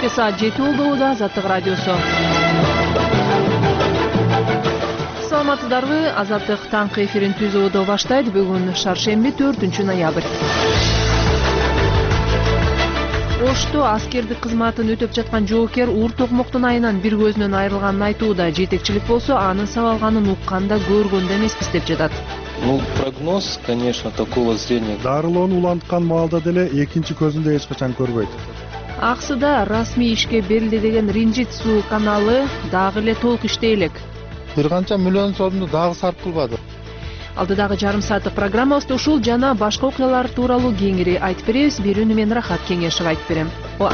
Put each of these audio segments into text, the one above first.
Кечке саат 7 болду. Азаттык радиосу. Саламатсыздарбы? Азаттык таңкы эфирин түзүүдө баштайт. Бүгүн шаршемби 4-ноябрь. Ошто аскердик кызматын өтөп жаткан жоокер уур токмоктун айынан бир көзүнөн айрылганын айтууда. Жетекчилик болсо анын сабалганын укканда көргөндө эмеспиз деп жатат. Прогноз, конечно, такого зрения. Дарылоону уланткан маалда деле экинчи көзүндө эч качан көрбөйт. Аксыда расмий ишке берилди деген Ринжит суу каналы дагы эле толук иштей элек. Бир канча миллион сомду дагы сарп кылбады. Алдыдагы жарым сааттык программабызда ушул жана башка окуялар тууралуу кеңири айтып беребиз. Берүүнү мен Рахат Кеңешев айтып берем.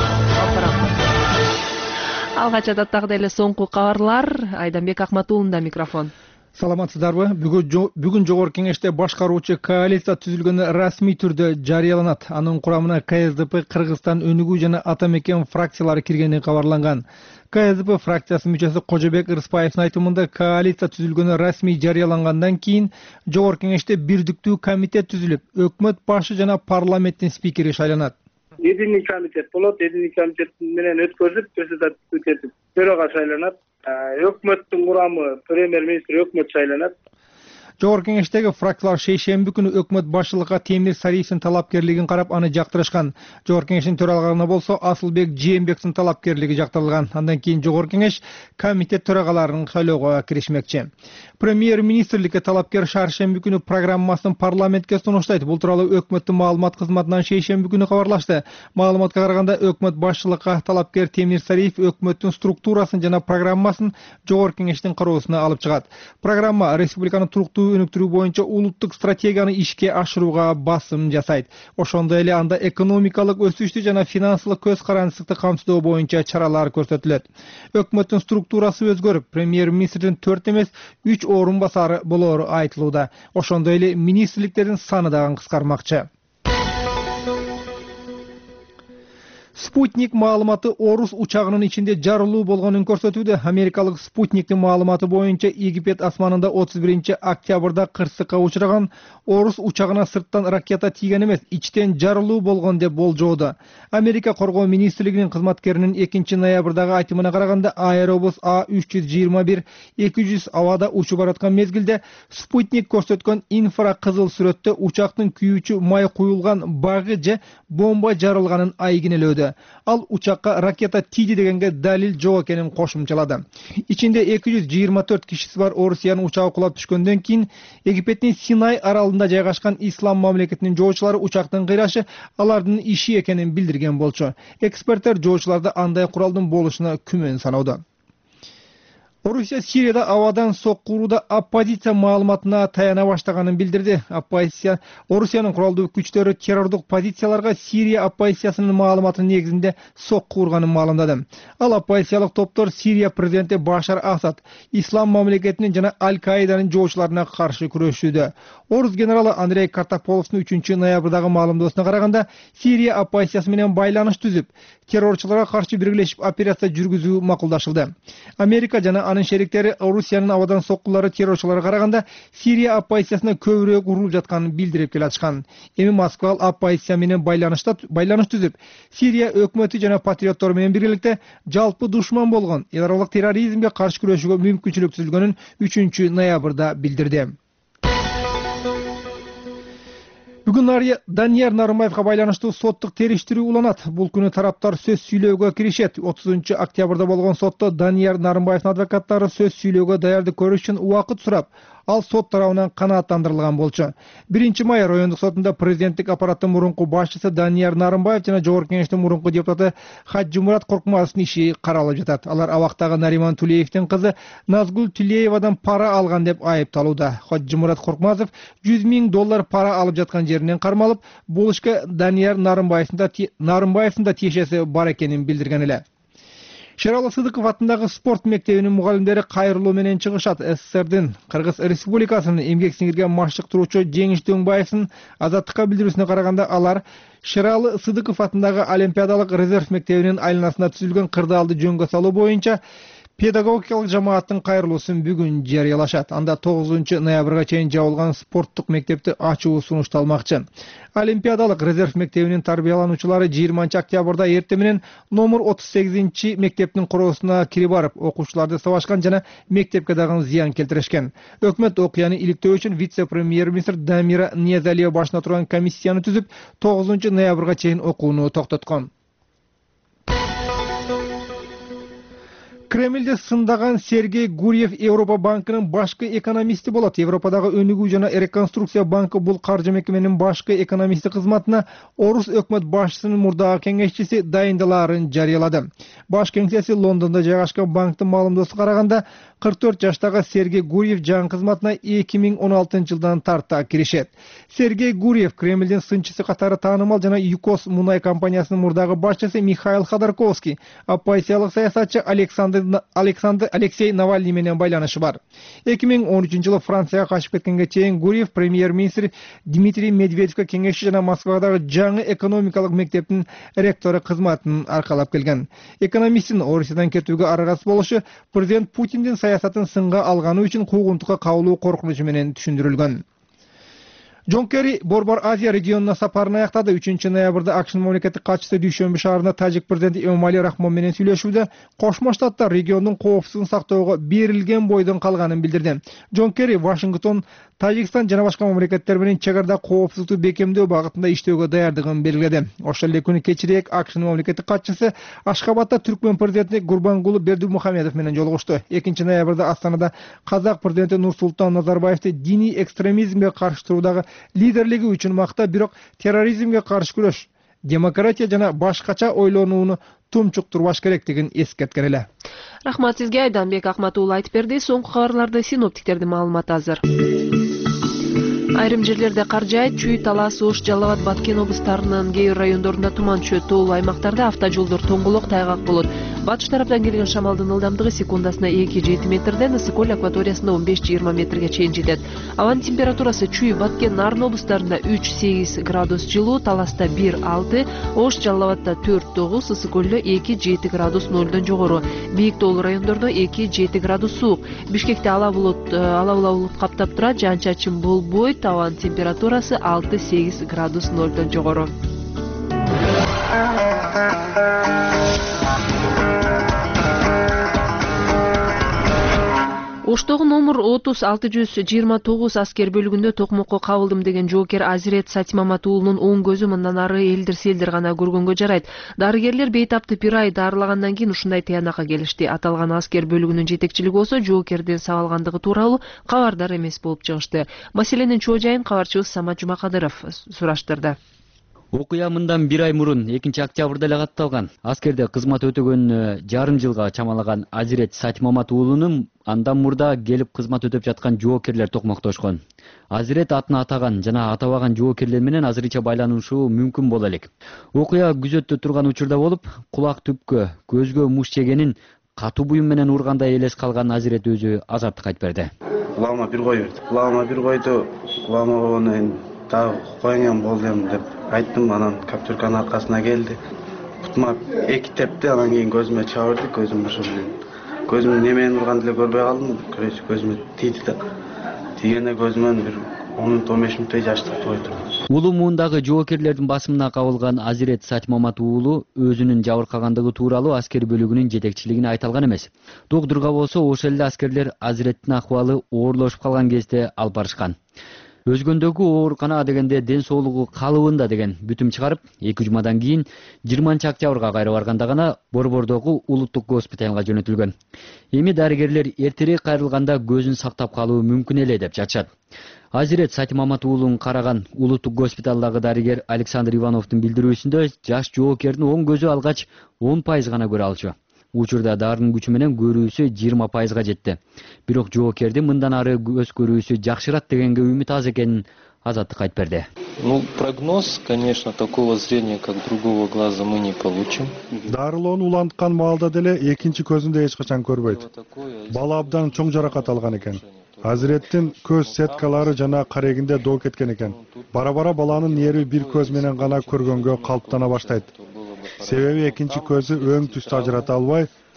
Алгач адаттагыдай эле соңку кабарлар. Айданбек Акматуулунда микрофон. Саламатсыздарбы? Бүгүн жогорку кеңеште башкаруучу коалиция түзүлгөнү расмий түрдө жарыяланат. Анын курамына КСДП, Кыргызстан өнүгүү жана Ата мекен фракциялары киргени кабарланган. КСДП фракциясынын мүчөсү Кожобек Ырысбаевдин айтымында коалиция түзүлгөнү расмий жарыялангандан кийин жогорку кеңеште бирдиктүү комитет түзүлүп, өкмөт башы жана парламенттин спикери шайланат. Единый комитет болот, единый комитет менен өткөрүлүп, председатель этип төрага шайланат. Өкмөттүн курамы премьер-министр өкмөт шайланат. Жогорку кеңештеги фракциялар шейшемби күнү өкмөт башчылыкка Темир Сариевдин талапкерлигин карап аны жактырышкан. Жогорку кеңештин төралыгына болсо Асылбек Жээнбековдун талапкерлиги жактырылган. Андан кийин жогорку кеңеш комитет төрагаларын шайлоого киришмекчи. Премьер-министрликке талапкер шаршемби күнү программасын парламентке сунуштайт. Бул тууралуу өкмөттүн маалымат кызматынан шейшемби күнү кабарлашты. Маалыматка караганда өкмөт башчылыкка талапкер Темир Сариев өкмөттүн структурасын жана программасын жогорку кеңештин кароосуна алып чыгат. Программа республиканын туруктуу өнүктүрүү боюнча улуттук стратегияны ишке ашырууга басым жасайт. Ошондой эле анда экономикалык өсүштү жана финансылык көз карандысты камсыздоо боюнча чаралар көрсөтүлөт. Өкмөттүн структурасы өзгөрүп, премьер-министрдин 4 эмес 3 орун басары болоору айтылууда. Ошондой эле министрликтердин саны дагы кыскармакчы. Спутник маалыматы Орус учагынын ичинде жарылуу болгонун көрсөтүүдө. Америкалык Спутниктин маалыматы боюнча Египет асманында 31-октябрда кырсыкка учураган Орус учагына сырттан ракета тийген эмес, ичтен жарылуу болгон деп болжоодо. Америка коргоо министрлигинин кызматкеринин 2-ноябрдагы айтымына караганда Аэробус А321-200 абада учуп бараткан мезгилде Спутник көрсөткөн инфракызыл сүрөттө учактын күйүүчү май куюлган багы же бомба жарылганын айгинелөөдө. Ал учакка ракета тийди дегенге далил жок экенин кошумчалады. Ичинде 224 кишиси бар Орусиянын учагы кулап түшкөндөн кийин Египеттин Синай аралында жайгашкан ислам мамлекетинин жоочулары учактын кыйрашы алардын иши экенин билдирген болчу. Эксперттер жоочуларда андай куралдын болушуна күмөн саноодо. Орусия Сирияда абадан соккурууда оппозиция маалыматына таяна баштаганын билдирди. Орусиянын куралдуу күчтөрү террордук позицияларга Сирия оппозициясынын маалыматынын негизинде сокку урганын маалымдады. Ал оппозициялык топтор Сирия президенти Башар Асад, ислам мамлекетинин жана Аль-Каиданын жоочуларына каршы күрөшүүдө. Орус генералы Андрей Картополовдун 3-ноябрдагы маалымдоосуна караганда, Сирия оппозициясы менен байланыш түзүп, террорчуларга каршы биргелешип операция жүргүзүү макулдашылды. Америка жана анын шериктери Орусиянын абадан соккулары террорчуларга караганда Сирия оппозициясына көбүрөөк урулуп жатканын билдирип келатышкан. Эми Москва оппозиция менен байланыш түзүп, Сирия өкмөтү жана патриоттор менен биргеликте жалпы душман болгон эл аралык терроризмге каршы күрөшүүгө мүмкүнчүлүк түзүлгөнүн 3-ноябрда билдирди. Бүгүн Данияр Нарымбаевга байланыштуу соттук териштирүү уланат. Бул күнү тараптар сөз сүйлөөгө киришет. 30-октябрда болгон сотто Данияр Нарымбаевдин адвокаттары сөз сүйлөөгө даярдык көрүш үчүн убакыт сурап, ал сот тарабынан канааттандырылган болчу. 1-май райондук сотунда президенттик аппараттын мурунку башчысы Данияр Нарымбаев жана жогорку кеңештин мурунку депутаты Хаджимурат Коркмазовдун иши каралып жатат. Алар абактагы Нариман Тулеевдин кызы Назгул Тулеевадан пара алган деп айыпталууда. Хаджимурат Коркмазов $100 000 пара алып жаткан жеринен кармалып, бул ишке Данияр Нарымбаевдин да тиешеси бар экенин билдирген эле. Шералы Сыдыков атындагы спорт мектебинин мугалимдери кайрылуу менен чыгышат. СССРдин Кыргыз Республикасынын эмгек сиңирген машыктыруучу Жеңиш Дөңбаевдин азаттыкка билдирүүсүнө караганда, алар Шералы Сыдыков атындагы Олимпиадалык резерв мектебинин айланасында түзүлгөн кырдаалды жөнгө салуу боюнча Педагогикалык жамааттын кайрылуусун бүгүн жарыялашат. Анда 9 ноябрга чейин жабылган спорттук мектепти ачуу сунушталмакчы. Олимпиадалык резерв мектебинин тарбиялануучулары 20 октябрда эртең менен номер 38 мектептин короосуна кирип барып, окуучуларды сабашкан жана мектепке дагы зыян келтиришкен. Өкмөт окуяны иликтөө үчүн вице-премьер-министр Дамира Ниязалиева башына турган комиссияны түзүп, 9 ноябрга чейин окууну токтоткон. Кремльде сындаган Сергей Гурьев Европа банкынын башкы экономисти болот. Европадагы өнүгүү жана реконструкция банкы бул каржы мекеменин башкы экономисти кызматына орус өкмөт башчысынын мурдагы кеңешчиси дайындаларын жарыялады. Баш кеңсеси Лондондо жайгашкан банктын маалымдоосуна караганда 44 жаштагы Сергей Гурьев жаңы кызматына 2016 жылдан тарта киришет. Сергей Гурьев Кремльдин сынчысы катары таанымал жана ЮКОС мунай компаниясынын мурдагы башчысы Михаил Ходорковский, оппозициялык саясатчы Алексей Навальный менен байланышы бар. 2013 жылы Францияга качып кеткенге чейин Гурьев премьер-министр Дмитрий Медведевке кеңешчи жана Москвадагы жаңы экономикалык мектептин ректору кызматын аркалап келген. Экономисттин Орусиядан кетүүгө аргасыз болушу президент Путиндин саясатын сынга алганы үчүн куугунтукка кабылуу коркунучу менен түшүндүрүлгөн. Джон Керри Борбор Азия регионуна сапарын аяктады. 3 ноябрда АКШнын мамлекеттик катчысы Дүйшөмбү шаарында тажик президенти Эмомали Рахмон менен сүйлөшүүдө Кошмо Штаттар региондун коопсуздугун сактоого берилген бойдон калганын билдирди. Джон Керри Вашингтон, Тажикстан жана башка мамлекеттер менен чек арада коопсуздукту бекемдөө багытында иштөөгө даярдыгын белгиледи. Ошол эле күнү кечирээк АКШнын мамлекеттик катчысы Ашхабадда Түркмөн президенти Гурбангулы Бердимухамедов менен жолугушту. 2 ноябрда Астанада казак президенти Нурсултан Назарбаевди диний экстремизмге каршы туруудагы лидерлиги үчүн макта, бирок терроризмге каршы күрөш, демократия жана башкача ойлонууну тумчуктурбаш керектигин эскерткен эле. Рахмат сизге, Айданбек Акматуулла айтып берди. Соңку кабарларды синоптиктердин маалыматы азыр. Айрым жерлерде кар жаайт, Чүй, Талас, Ош, Жалал Абад, Баткен облустарынын кээ бир райондорунда туман түшөт. Тоолуу аймактарда автожолдор тоңголок, тайгак болот. Батыш тараптан келген шамалдын ылдамдыгы секундасына 2-7 метрден, ысык-көл акваториясында 15-20 метрге чейин жетет. Абанын температурасы Чүй, Баткен, Нарын облустарында 3-8 градус жылуу, Таласта 1-6, Ош, Жалал Абадда 4-9, ысык-көлдө 2-7 градус нолдон жогору. Бийик тоолуу райондордо 2-7 градус суук. Бишкекте ала булут каптап турат, жаан-чачын болбойт. Абанын температурасы 6-8 градус нолдон жогору. Оштогу номер 30-629 аскер бөлүгүндө токмокко кабылдым деген жоокер Азирет Сатимамат уулунун оң көзү мындан ары элдир-селдир гана көргөнгө жарайт. Дарыгерлер бейтапты бир ай дарылагандан кийин ушундай тыянакка келишти. Аталган аскер бөлүгүнүн жетекчилиги болсо жоокердин сабалгандыгы тууралуу кабардар эмес болуп чыгышты. Маселенин чоо жайын кабарчыбыз Самат Жумакадыров сураштырды. Окуя мындан 1 ай мурун 2 октябрда эле катталган. Аскерде кызмат өтөгөн жарым жылга чамалаган Азирет Сатимамат уулунун андан мурда келип кызмат өтөп жаткан жоокерлер токмоктошкон. Азирет атын атаган жана атабаган жоокерлер менен азырынча байланышуу мүмкүн боло элек. Окуя күзөттө турган учурда болуп, кулак түпкө, көзгө муш жегенин катуу буюм менен ургандай элес калган Азирет өзү азаттык айтып берди. Кулагыма бир койду. Кулагыма бир койду. Кулагыма дагы коюңам болдум деп айттым. Анан каптюрканын аркасына келди. Бутума 2 тепти, анан кийин көзүмө чабырды. Көзүм ошо менен. Көзүм неменен урганды эле көрбөй калдым. Көзүмө тийди да. Тийгенде көзүмөн бир 10-15 мүнөттөй жаш чыгып койду. Улуу муундагы жоокерлердин басымына кабылган Азирет Сатимамат уулу өзүнүн жабыркагандыгы тууралуу аскер бөлүгүнүн жетекчилигине айта алган эмес. Доктурга болсо ошол эле аскерлер Азиреттин акыбалы оорлошуп калган кезде алып барышкан. Өзгөндөгү оорукана дегенде ден соолугу калыбында деген бүтүм чыгарып, 2 жумадан кийин 20 октябрга кайра барганда гана Борбордогу улуттук госпиталга жөнөтүлгөн. Эми дарыгерлер эртерээк кайрылганда көзүн сактап калуу мүмкүн эле деп жатышат. Азирет Сатимамат уулун караган улуттук госпиталдагы дарыгер Александр Ивановдун билдирүүсүндө жаш жоокердин оң көзү алгач 10% гана көрө алчу. Учурда дарынын күчү менен көрүүсү 20% жетти. Бирок жоокердин мындан ары көз көрүүсү жакшырат дегенге үмүт аз экенин Азаттык айтып берди. Прогноз, конечно, такого зрения, как другого глаза, мы не получим. Дарылоону уланткан маалда деле экинчи көзүндө эч качан көрбөйт. Бала абдан чоң жаракат алган экен. Азиреттин көз сеткалары жана карегинде доо кеткен экен. Бара-бара баланын нери бир көз менен гана көргөнгө калыптана баштайт. Себеби экинчи көзү өң түстү ажырата албай,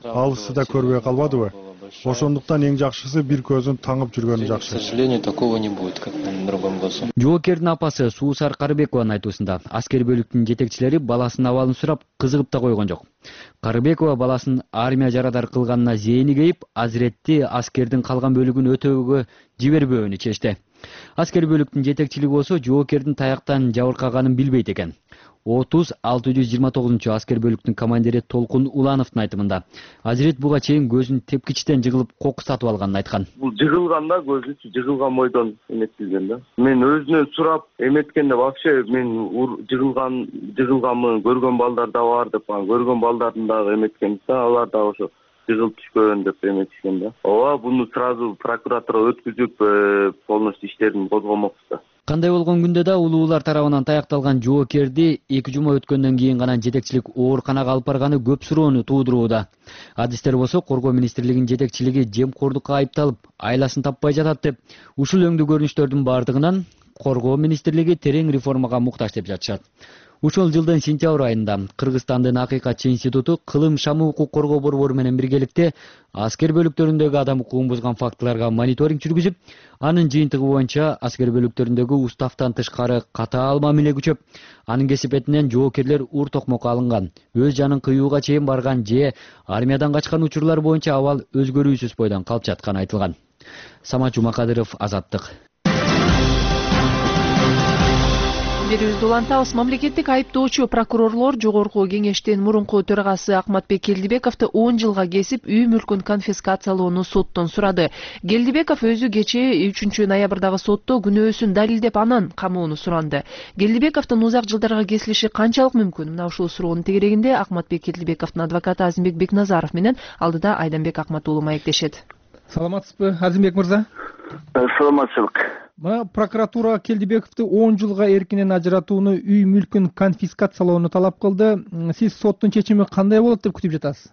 алысты да көрбөй калбадыбы? Ошондуктан эң жакшысы бир көзүн таңып жүргөнү К жакшы. сожалению, такого не будет, как на другом глазу. Жоокердин апасы Суусар Карыбекованын айтуусунда аскер бөлүктүн жетекчилери баласынын абалын сурап кызыгып да койгон жок. Карыбекова баласынын армия жарадар кылганына зээни кейип, Азиретти аскердин калган бөлүгүн өтөөгө жибербөөнү чечти. Аскер бөлүктүн жетекчилиги болсо жоокердин таяктан жабыркаганын билбейт экен. 30-629 аскер бөлүктүн командири Толкун Улановдун айтымында Азирет буга чейин көзүн тепкичтен жыгылып кокус сатып алганын айткан. Бул жыгылганда көзү жыгылган бойдон эметилген да. Мен өзүнөн сурап эметкенде вообще мен жыгылганмын, көргөн балдар да бар деп, көргөн балдардын дагы эметкен да, алар да ошо жыгылып түшкөн деп эметишкен да. Ооба, буну сразу прокуратурага өткүзүп, полностью иштерин козгомокпуз да. Кандай болгон күндө да улуулар тарабынан таякталган жоокерди 2 жума өткөндөн кийин гана жетекчилик ооруканага алып барганы көп суроону туудурууда. Адистер болсо Коргоо министрлигинин жетекчилиги жемкордукка айыпталып, айласын таппай жатат деп, ушул өңдүү көрүнүштөрдүн бардыгынан Коргоо министрлиги терең реформага муктаж деп жатышат. Ушул жылдын сентябрь айында Кыргызстандын Акыйкатчы институту кылым шамы укук коргоо борбору менен биргеликте аскер бөлүктөрүндөгү адам укугун бузган фактыларга мониторинг жүргүзүп, анын жыйынтыгы боюнча аскер бөлүктөрүндөгү устафтан тышкары катаал мамиле күчөп, анын кесипетинен жоокерлер ур токмокко алынган, өз жанын кыюуга чейин барган же армиядан качкан учурлар боюнча абал өзгөрүүсүз бойдон калып жатканы айтылган. Самат Жумакадыров, Азаттык. Берүүбүздү улантабыз. Мамлекеттик айыптоочу прокурорлор Жогорку кеңештин мурунку төрагасы Акматбек Келдибековду 10 жылга кесип, үй мүлкүн конфискациялоону соттон сурады. Келдибеков өзү кечээ 3 ноябрдагы сотто күнөөсүн далилдеп, анан камоону суранды. Келдибековдун узак жылдарга кесилиши канчалык мүмкүн? Мына ушул суроонун тегерегинде Акматбек Келдибековдун адвокаты Азимбек Бекназаров менен алдыда Айданбек Акмат уулу маектешет. Саламатсызбы, Азимбек мырза? Саламатчылык. Прокуратура Келдибековду 10 жылга эркинен ажыратууну, үй мүлкүн конфискациялоону талап кылды. Сиз соттун чечими кандай болот деп күтүп жатасыз?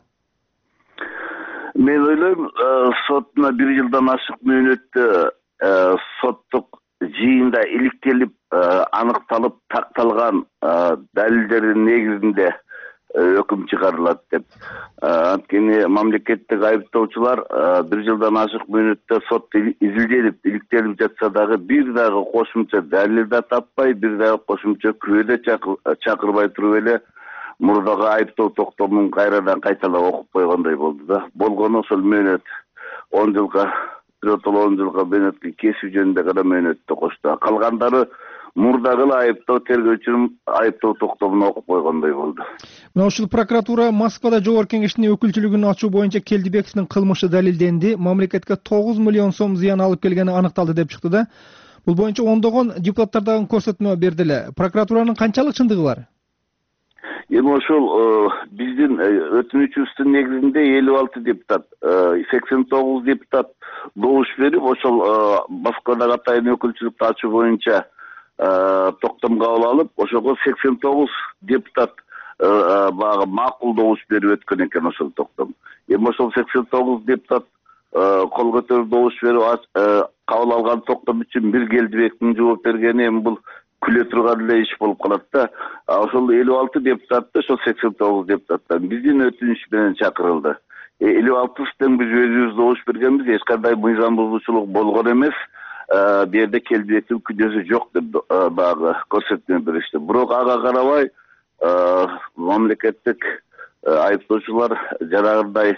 Мен ойлойм, соттуна 1 жылдан ашык мөөнөттө соттук жыйында иликтелип, аныкталып, такталган далилдердин негизинде өкүм чыгарылат деп. Анткени мамлекеттик айыптоочулар 1 жылдан ашык мөөнөттө сотто изилделип, иликтелип жатса дагы бир дагы кошумча далил да таппай, бир дагы кошумча күбө чакырбай туруп эле мурдагы айыптоо токтомун кайрадан кайталап окуп койгондой болду да. Болгону ошол мөөнөт 10 жылга, 10 жылга мөөнөткө кесүү жөнүндө гана мөөнөттү кошту. Калгандары мурдагы айыптоо тергөөчүнүн айыптоо токтомун окуп койгондой болду. Мына ушул прокуратура Москвада Жогорку кеңештин өкүлчүлүгүн ачуу боюнча Келдибековдун кылмышы далилденди, мамлекетке 9 миллион сом зыян алып келгени аныкталды деп чыкты да. Бул боюнча ондогон депутаттардан көрсөтмө берди эле. Прокуратуранын канчалык чындыгы бар? Эми ошол биздин өтүнүчүбүздүн негизинде 56 депутат, 89 депутат добуш берип, ошол Москвадагы атайын өкүлчүлүктү ачуу боюнча токтом кабыл алып, ошого 89 депутат багы макул добуш берип өткөн экен ошол токтом. Эми ошол 89 депутат кол көтөрүп добуш берип кабыл алган токтом үчүн бир Келдибектин жооп бергени эми бул күлө турган эле иш болуп калат да. Ошол 56 депутатты ошол 89 депутаттан биздин өтүнүч менен чакырылды. 56-тан биз өзүбүз добуш бергенбиз, эч кандай мыйзам бузуучулук болгон эмес. Бу жерде Келдибектин күнөөсү жок деп багы көрсөтмө беришти. Бирок ага карабай мамлекеттик айыптоочулар жанагындай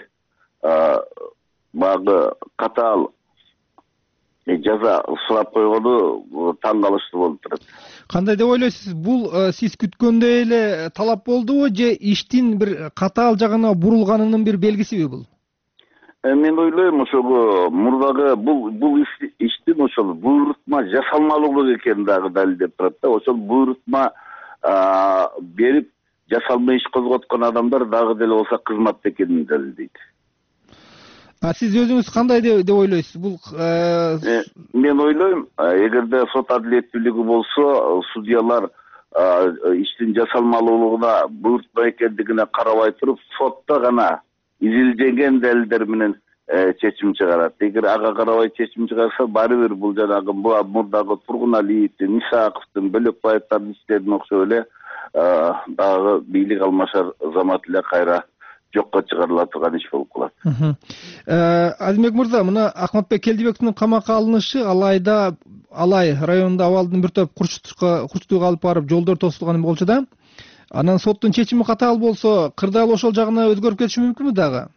багы катаал жаза сурап койгону таң калыштуу болуп турат. Кандай деп ойлойсуз? Бул сиз күткөндөй эле талап болдубу же иштин бир катаал жагына бурулганынын бир белгисиби бул? Мен ойлойм, ошого мурдагы бул иштин ошол буйрутма жасалмалуулук экени дагы далилдеп турат да. Ошол буйрутма берип жасалма иш козготкон адамдар дагы деле болсо кызматта экенин далилдейт. Сиз өзүңүз кандай деп ойлойсуз? Бул мен ойлойм, эгерде сот адилеттүүлүгү болсо, судьялар иштин жасалмалуулугуна буйрутма экендигине карабай туруп, сотто гана изилденген далилдер менен чечим чыгарат. Эгер ага карабай чечим чыгарса, баары бир бул жанагы мурдагы Тургуналиевдин, Исаковдун, Бөлөкбаевдин иштерине окшоп эле дагы бийлик алмашар замат эле кайра жокко чыгарыла турган иш болуп калат. Азимбек мырза, мына Акматбек Келдибековдун камакка алынышы Алайда Алай районунда абалдын бир топ курчтууга алып барып жолдор тосулган болчу да. Анан соттун чечими катаал болсо, кырдаал ошол жагына өзгөрүп кетиши мүмкүнбү дагы?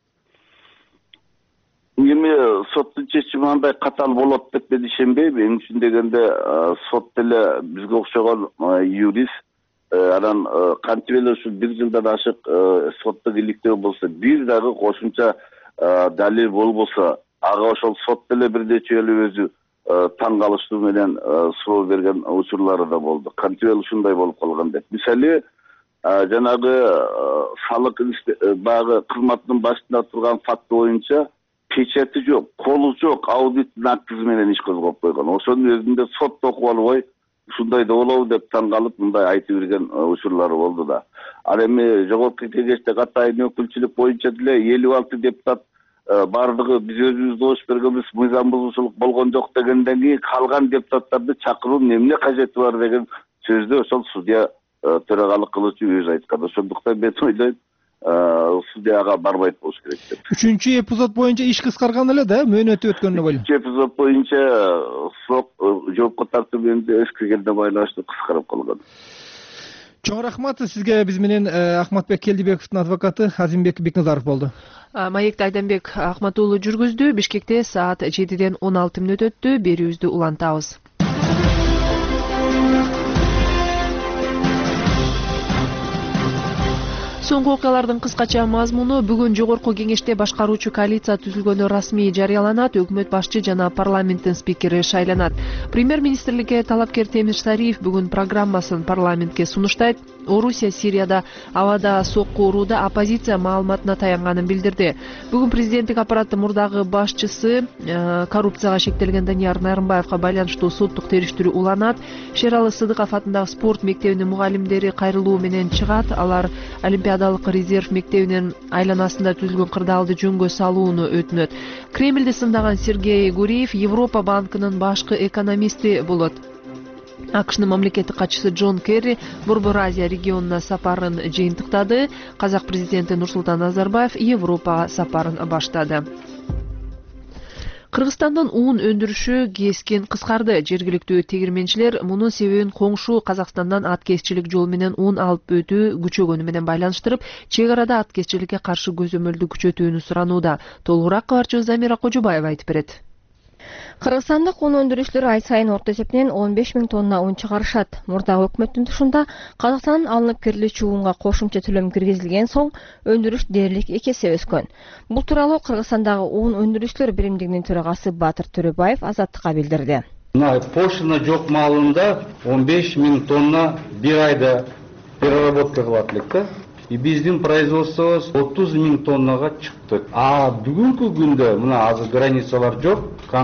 Эми соттун чечими андай катаал болот деп мен ишенбейм. Эмне үчүн дегенде сот деле бизге окшогон юрист, анан кантип эле ушул 1 жылдан ашык сотто иликтөө болсо, бир дагы кошумча далил болбосо, ага ошол сот деле бир нече эле өзү таң калыштуу менен суроо берген учурлары да болду. Кантип эле ушундай болуп калган деп. Мисалы, жанагы салык багы кызматынын башында турган факт боюнча печати жок, колу жок, аудиттин актысы менен иш козгоп койгон. Ошонун өзүндө сот окуп албай, ушундай да болобу деп таң калып, мындай айтып берген учурлары болду да. Ал эми жогорку кеңеште катайын өкүлчүлүк боюнча деле 56 депутат бардыгы биз өзүбүз добуш бергенбиз, мыйзам бузуушулук болгон жок дегенден кийин калган депутаттарды чакыруунун эмне кажети бар деген сөздү ошол судья төрагалык кылуучу өзү айткан. Ошондуктан мен ойлойм, судьяга барбайт болуш керек деп. 3-чү эпизод боюнча иш кыскарган эле да, мөөнөтү өткөнүнө байланыштуу. 3-чү эпизод боюнча срок жоопко тартууну эскиргенге байланыштуу кыскарып калган. Чоң рахмат сизге. Биз менен Акматбек Келдибековдун адвокаты Азимбек Бекназаров болду. Маекти Айданбек Акмат уулу жүргүздү. Бишкекте саат 7-ден 16 мүнөт өттү. Берүүбүздү улантабыз. Соңку окуялардын кыскача мазмуну: бүгүн жогорку кеңеште башкаруучу коалиция түзүлгөнү расмий жарыяланат, өкмөт башчы жана парламенттин спикери шайланат. Премьер-министрликке талапкер Темир Сариев бүгүн программасын парламентке сунуштайт. Орусия Сирияда абада сокку урууда оппозиция маалыматына таянганын билдирди. Бүгүн президенттик аппараттын мурдагы башчысы коррупцияга шектелген Данияр Нарымбаевга байланыштуу соттук териштирүү уланат. Шералы Сыдыков атындагы спорт мектебинин мугалимдери кайрылуу менен чыгат. Алар Олимпиадалык резерв мектебинин айланасында түзүлгөн кырдаалды жөнгө салууну өтүнөт. Кремлди сындаган Сергей Гуриев Европа банкынын башкы экономисти болот. АКШнын мамлекеттик катчысы Джон Керри Борбор Азия регионуна сапарын жыйынтыктады. Казак президенти Нурсултан Назарбаев Европага сапарын баштады. Кыргызстандын уун өндүрүшү кескин кыскарды. Жергиликтүү тегирменчилер мунун себебин коңшу Казакстандан аткезчилик жол менен уун алып өтүү күчөгөнү менен байланыштырып, чек арада аткезчиликке каршы көзөмөлдү күчөтүүнү суранууда. Толугураак кабарчыбыз Замира Кожобаева айтып берет. Кыргызстандык ун өндүрүүчүлөр ай сайын орто эсептен 15 000 тонна ун чыгарышат. Мурдагы өкмөттүн тушунда Казакстандан алынып кирилүүчү унга кошумча төлөм киргизилген соң өндүрүш дээрлик 2 эсе өскөн. Бул тууралуу Кыргызстандагы ун өндүрүүчүлөр биримдигинин төрагасы Батыр Төрөбаев Азаттыкка билдирди. Пошлина жок маалында 15 000 тонна бир айда переработка кылат элек да. И биздин производствобуз 30 000 тоннага чыкты. А бүгүнкү күндө мына азыр границалар жок,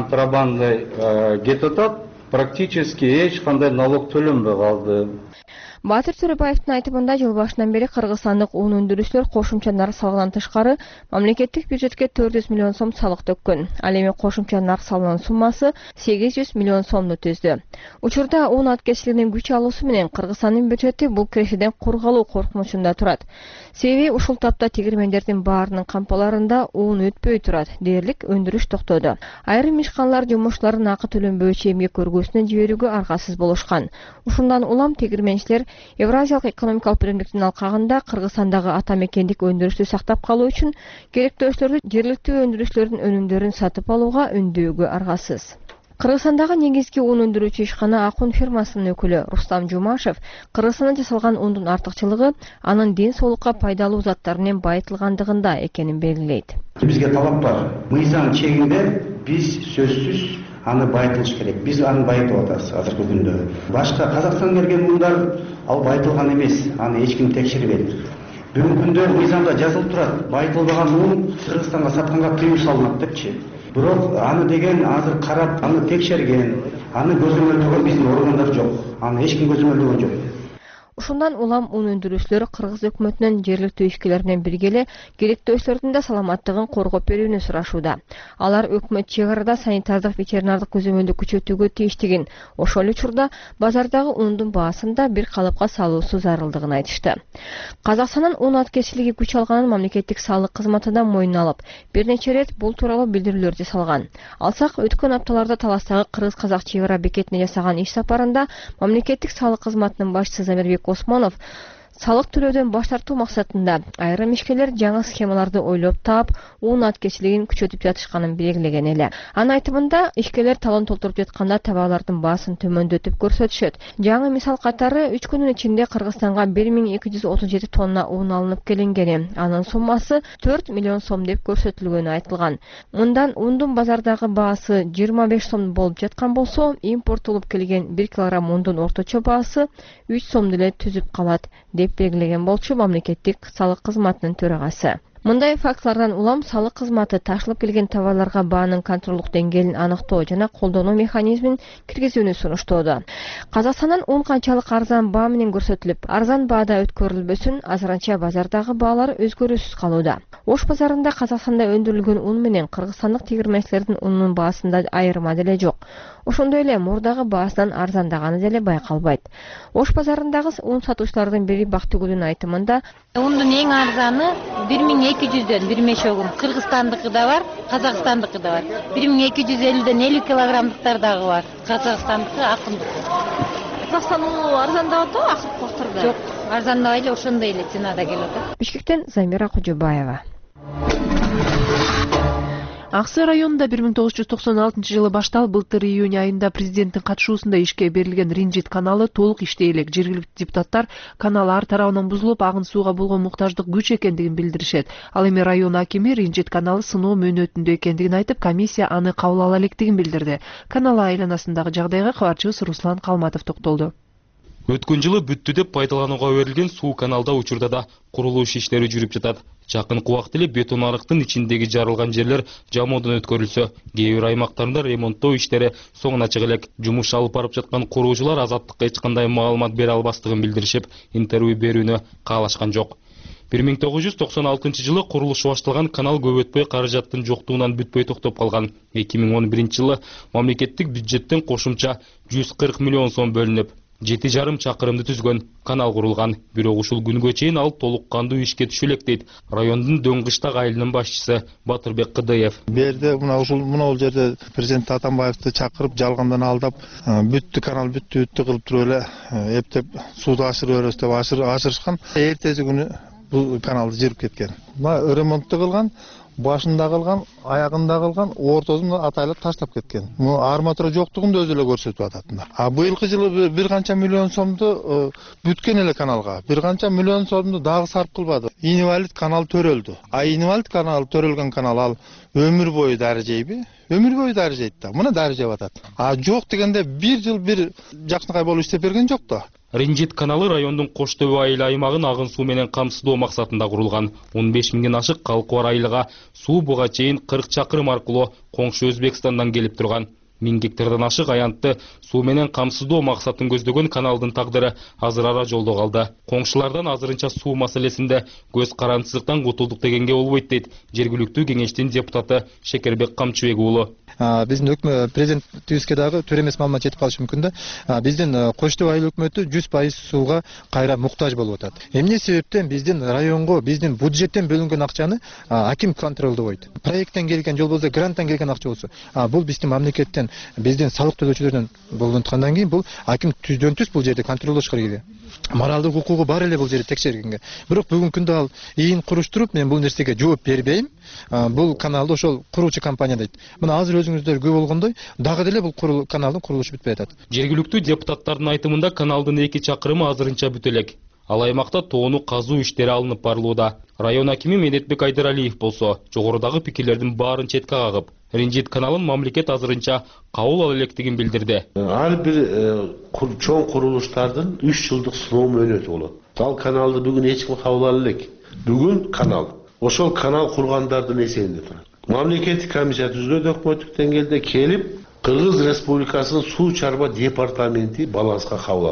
контрабанда кетип атат, практически эч кандай налог төлөнбөй калды. Батыр Төрөбаевдин айтымында жыл башынан бери кыргызстандык ун өндүрүүчүлөр кошумча нар салыгынан тышкары мамлекеттик бюджетке 400 миллион сом салык төккөн. Ал эми кошумча нар салынын суммасы 800 миллион сомду түздү. Учурда ун аткезчилигинин күч алуусу менен Кыргызстандын бюджети бул кирешеден кургалуу коркунучунда турат. Себеби ушул тапта тегирмендердин баарынын кампаларында ун өтпөй турат. Дээрлик өндүрүш токтоду. Айрым ишканалар жумушчулардын акы төлөнбөйчү эмгек көргөсүнө жиберүүгө аргасыз болушкан. Ушундан улам тегирменчилер Евразиялык экономикалык биримдиктин алкагында Кыргызстандагы ата мекендик өндүрүштү сактап калуу үчүн керектөөчүлөрдү жергиликтүү өндүрүүчүлөрдүн өнүмдөрүн сатып алууга үндөөгө аргасыз. Кыргызстандагы негизги ун өндүрүүчү ишкана Акун фирмасынын өкүлү Рустам Жумашев Кыргызстанда жасалган ундун артыкчылыгы анын ден соолукка пайдалуу заттар менен байытылгандыгында экенин белгилейт. Бизге талап бар. Мыйзам чегинде биз сөзсүз аны байытыш керек. Биз аны байытып атабыз азыркы күндө. Башка Казакстандан келген ундар ал байытылган эмес. Аны эч ким текшербейт. Бүгүнкү күндө мыйзамда жазылып турат. Байытылбаган ун Кыргызстанга сатканга тыюу салынат депчи. Бирок аны деген азыр карап, аны текшерген, аны көзөмөлдөгөн биздин органдар жок. Аны эч ким көзөмөлдөгөн жок. Ушундан улам ун өндүрүүчүлөр Кыргыз өкмөтүнөн жергиликтүү ишкерлер менен бирге эле керектөөчүлөрдүн да саламаттыгын коргоп берүүнү сурашууда. Алар өкмөт чек арада санитардык ветеринардык көзөмөлдү күчөтүүгө тийиштигин, ошол учурда базардагы ундун баасын да бир калыпка салуусу зарылдыгын айтышты. Казакстандын ун аткезчилиги күч алганын мамлекеттик салык кызматы да мойнуна алып, бир нече ирет бул тууралуу билдирүүлөрдү салган. Алсак, өткөн апталарда Таластагы кыргыз-казак чек ара бекетине жасаган иш сапарында мамлекеттик салык кызматынын башчысы Замирбек Осмонов салык төлөөдөн баш тартуу максатында айрым ишкерлер жаңы схемаларды ойлоп таап, ун аткезчилигин күчөтүп жатышканын белгилеген эле. Анын айтымында, ишкерлер талон толтуруп жатканда товарлардын баасын төмөндөтүп көрсөтүшөт. Жаңы мисал катары 3 күнүн ичинде Кыргызстанга 1237 тонна ун алынып келингени, анын суммасы 4 миллион сом деп көрсөтүлгөнү айтылган. Мындан ундун базардагы баасы 25 сом болуп жаткан болсо, импорттолуп келген 1 килограмм ундун орточо баасы 3 сомду эле түзүп калат деп белгилеген болчу мамлекеттик салык кызматынын төрагасы. Мындай фактылардан улам салык кызматы ташылып келген товарларга баанын контролдук деңгээлин аныктоо жана колдонуу механизмин киргизүүнү сунуштоодо. Казакстандан ун канчалык арзан баа менен көрсөтүлүп, арзан баада өткөрүлбөсүн, азырынча базардагы баалар өзгөрүүсүз калууда. Ош базарында Казакстанда өндүрүлгөн ун менен кыргызстандык тегирмечилердин унунун баасында айырма деле жок. Ошондой эле мурдагы баасынан арзандаганы деле байкалбайт. Ош базарындагы ун сатуучулардын бири Бактыгүлдүн айтымында, ундун эң арзаны 1200дөн бир мешогун, Кыргызстандыкы да бар, Казакстандыкы да бар. 1250ден 50 килограммдыктар дагы бар. Казакстандыкы акындыкы. Казакстан уну арзандап атабы акыркы убактарда? Жок, арзандабай эле ошондой эле ценада келип атат. Бишкектен Замира Кожобаева. Аксы районунда 1996 жылы башталып, былтыр июнь айында президенттин катышуусунда ишке берилген Ринжит каналы толук иштей элек. Жергиликтүү депутаттар канал ар тарабынан бузулуп, агын сууга болгон муктаждык күч экендигин билдиришет. Ал эми район акими Ринжит каналы сыноо мөөнөтүндө экендигин айтып, комиссия аны кабыл ала электигин билдирди. Канал айланасындагы жагдайга кабарчыбыз Руслан Калматов токтолду. Өткөн жылы бүттү деп пайдаланууга берилген суу каналда учурда да курулуш иштери жүрүп жатат. Жакынкы убакта эле бетон арыктын ичиндеги жарылган жерлер жамоодон өткөрүлсө, кээ бир аймактарында ремонттоо иштери соңуна чыга элек. Жумуш алып барып жаткан куруучулар азаттыкка эч кандай маалымат бере албастыгын билдиришип, интервью берүүнү каалашкан жок. 1996 жылы курулушу башталган канал көп өтпөй каражаттын жоктугунан бүтпөй токтоп калган. 2011 жылы мамлекеттик бюджеттен кошумча 140 миллион сом бөлүнүп, 7,5 чакырымды түзгөн канал курулган. Бирок ушул күнгө чейин ал толук кандуу ишке түшө элек дейт райондун Дөңгүштак айылынын башчысы Батырбек Кыдыев. Берде мына жерде президент Атамбаевди чакырып, жалгамдан алдап, бүттү канал бүттү кылып туруп эле эптеп сууду ашырып беребиз деп ашырышкан. Эртеси күнү бул каналды жырып кеткен. Мына ремонтту кылган, башында кылган, аягында кылган, ортосун атайлап таштап кеткен. Бул арматура жоктугун да өзү эле көрсөтүп атат. Быйылкы жылы бир канча миллион сомду бүткөн эле каналга. Бир канча миллион сомду дагы сарп кылбады. Инвалид канал төрөлдү. Инвалид канал төрөлгөн канал ал өмүр бою дары жейби? Өмүр бою дары жейт да. Мына дары жеп атат. Жок дегенде бир жыл бир жакшынакай болуп иштеп берген жок да. Ринжит каналы райондун Коштөбө айыл аймагын агын суу менен камсыздоо максатында курулган. 15 миңден ашык калкы бар айылга суу буга чейин 40 чакырым аркылуу коңшу Өзбекстандан келип турган. 1000 гектардан ашык аянтты суу менен камсыздоо максатын көздөгөн каналдын тагдыры азыр ара жолдо калды. Коңшулардан азырынча суу маселесинде көз карандысыздыктан кутулдук дегенге болбойт дейт жергиликтүү кеңештин депутаты Шекербек Камчыбек уулу. Биздин президентибизге дагы төр эмес маалымат жетип калышы мүмкүн да. Биздин Коштөбө айыл өкмөтү 100% сууга кайра муктаж болуп атат. Эмне себептен биздин районго, биздин бюджеттен бөлүнгөн акчаны аким контролдобойт. Проекттен келген жол болсо, гранттан келген акча болсо, бул биздин мамлекеттен, биздин салык төлөөчүлөрдөн болгондуктан кийин бул аким түздөн-түз бул жерде контролдош керек. Моралдык укугу бар эле бул жерде текшергенге. Бирок бүгүнкү күндө ал ийин куруштуруп, мен бул нерсеге жооп бербейм. Бул каналды ошол куруучу компания дейт. Мына азыр өзүңүздөр көп болгондой, дагы деле бул каналдын курулушу бүтпөй атат. Жергиликтүү депутаттардын айтымында каналдын 2 чакырымы азырынча бүтө элек. Ал аймакта тоону казуу иштери алынып барылууда. Район акими Медетбек Айдаралиев болсо, жогорудагы пикирлердин баарын четке кагып, Ринжит каналын мамлекет азырынча кабыл ала электигин билдирди. Ар бир чоң курулуштардын 3 жылдык сыноо мөөнөтү болот. Ал каналды бүгүн эч ким кабыл ала элек. Бүгүн канал ошол канал кургандардын эсебинде турат. Мамлекеттик комиссия түзүлөт өкмөттүк деңгээлде келип, Кыргыз Республикасынын суу чарба департаменти баланска кабыл алат.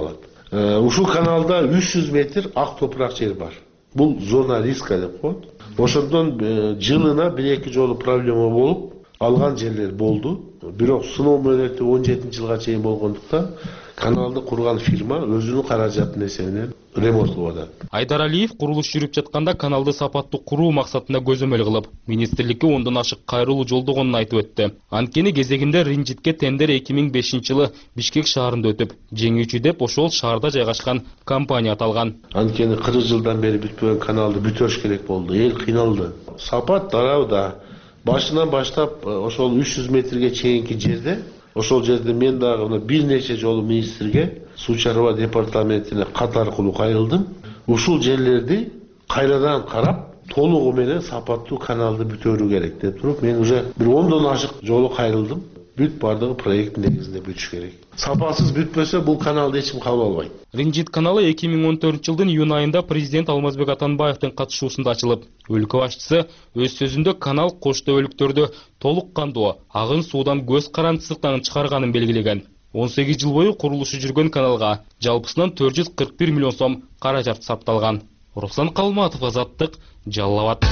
Ушул каналда 300 метр ак топурак жер бар. Бул зона риска деп коет. Ошондон жылына 1-2 жолу проблема болуп алган жерлер болду. Бирок сыноо мөөнөтү 17-жылга чейин болгондуктан каналды курган фирма өзүнүн каражатынын эсебинен ремонт кылып атат. Айдар Алиев курулуш жүрүп жатканда каналды сапаттуу куруу максатында көзөмөл кылып, министрликке 10дон ашык кайрылуу жолдогонун айтып өттү. Анткени кезегинде Ринжитке тендер 2005-жылы Бишкек шаарында өтүп, жеңүүчү деп ошол шаарда жайгашкан компания аталган. Анткени 40 жылдан бери бүтпөгөн каналды бүтөрүш керек болду. Эл кыйналды. Сапат дарабда башынан баштап ошол 300 метрге чейинки жерде, ошол жерде мен дагы бир нече жолу министрге, суу чарба департаментине кат аркылуу кайрылдым. Ушул жерлерди кайрадан карап, толугу менен сапаттуу каналды бүтөрүү керек деп туруп, мен уже бир 10дон ашык жолу кайрылдым. Бүт бардыгы проект негизинде бүтүш керек. Сапасыз бүтпөсө бул каналды эч ким кабыл албайт. Ринжит каналы 2014-жылдын июнь айында президент Алмазбек Атамбаевдин катышуусунда ачылып, өлкө башчысы өз сөзүндө канал кош дөбөлүктөрдү толук кандуу, агын суудан көз карандысыздыктан чыгарганын белгилеген. 18 жыл бою курулушу жүргөн каналга жалпысынан 441 миллион сом каражат сапталган. Руслан Калматов, Азаттык, Жалал Абад.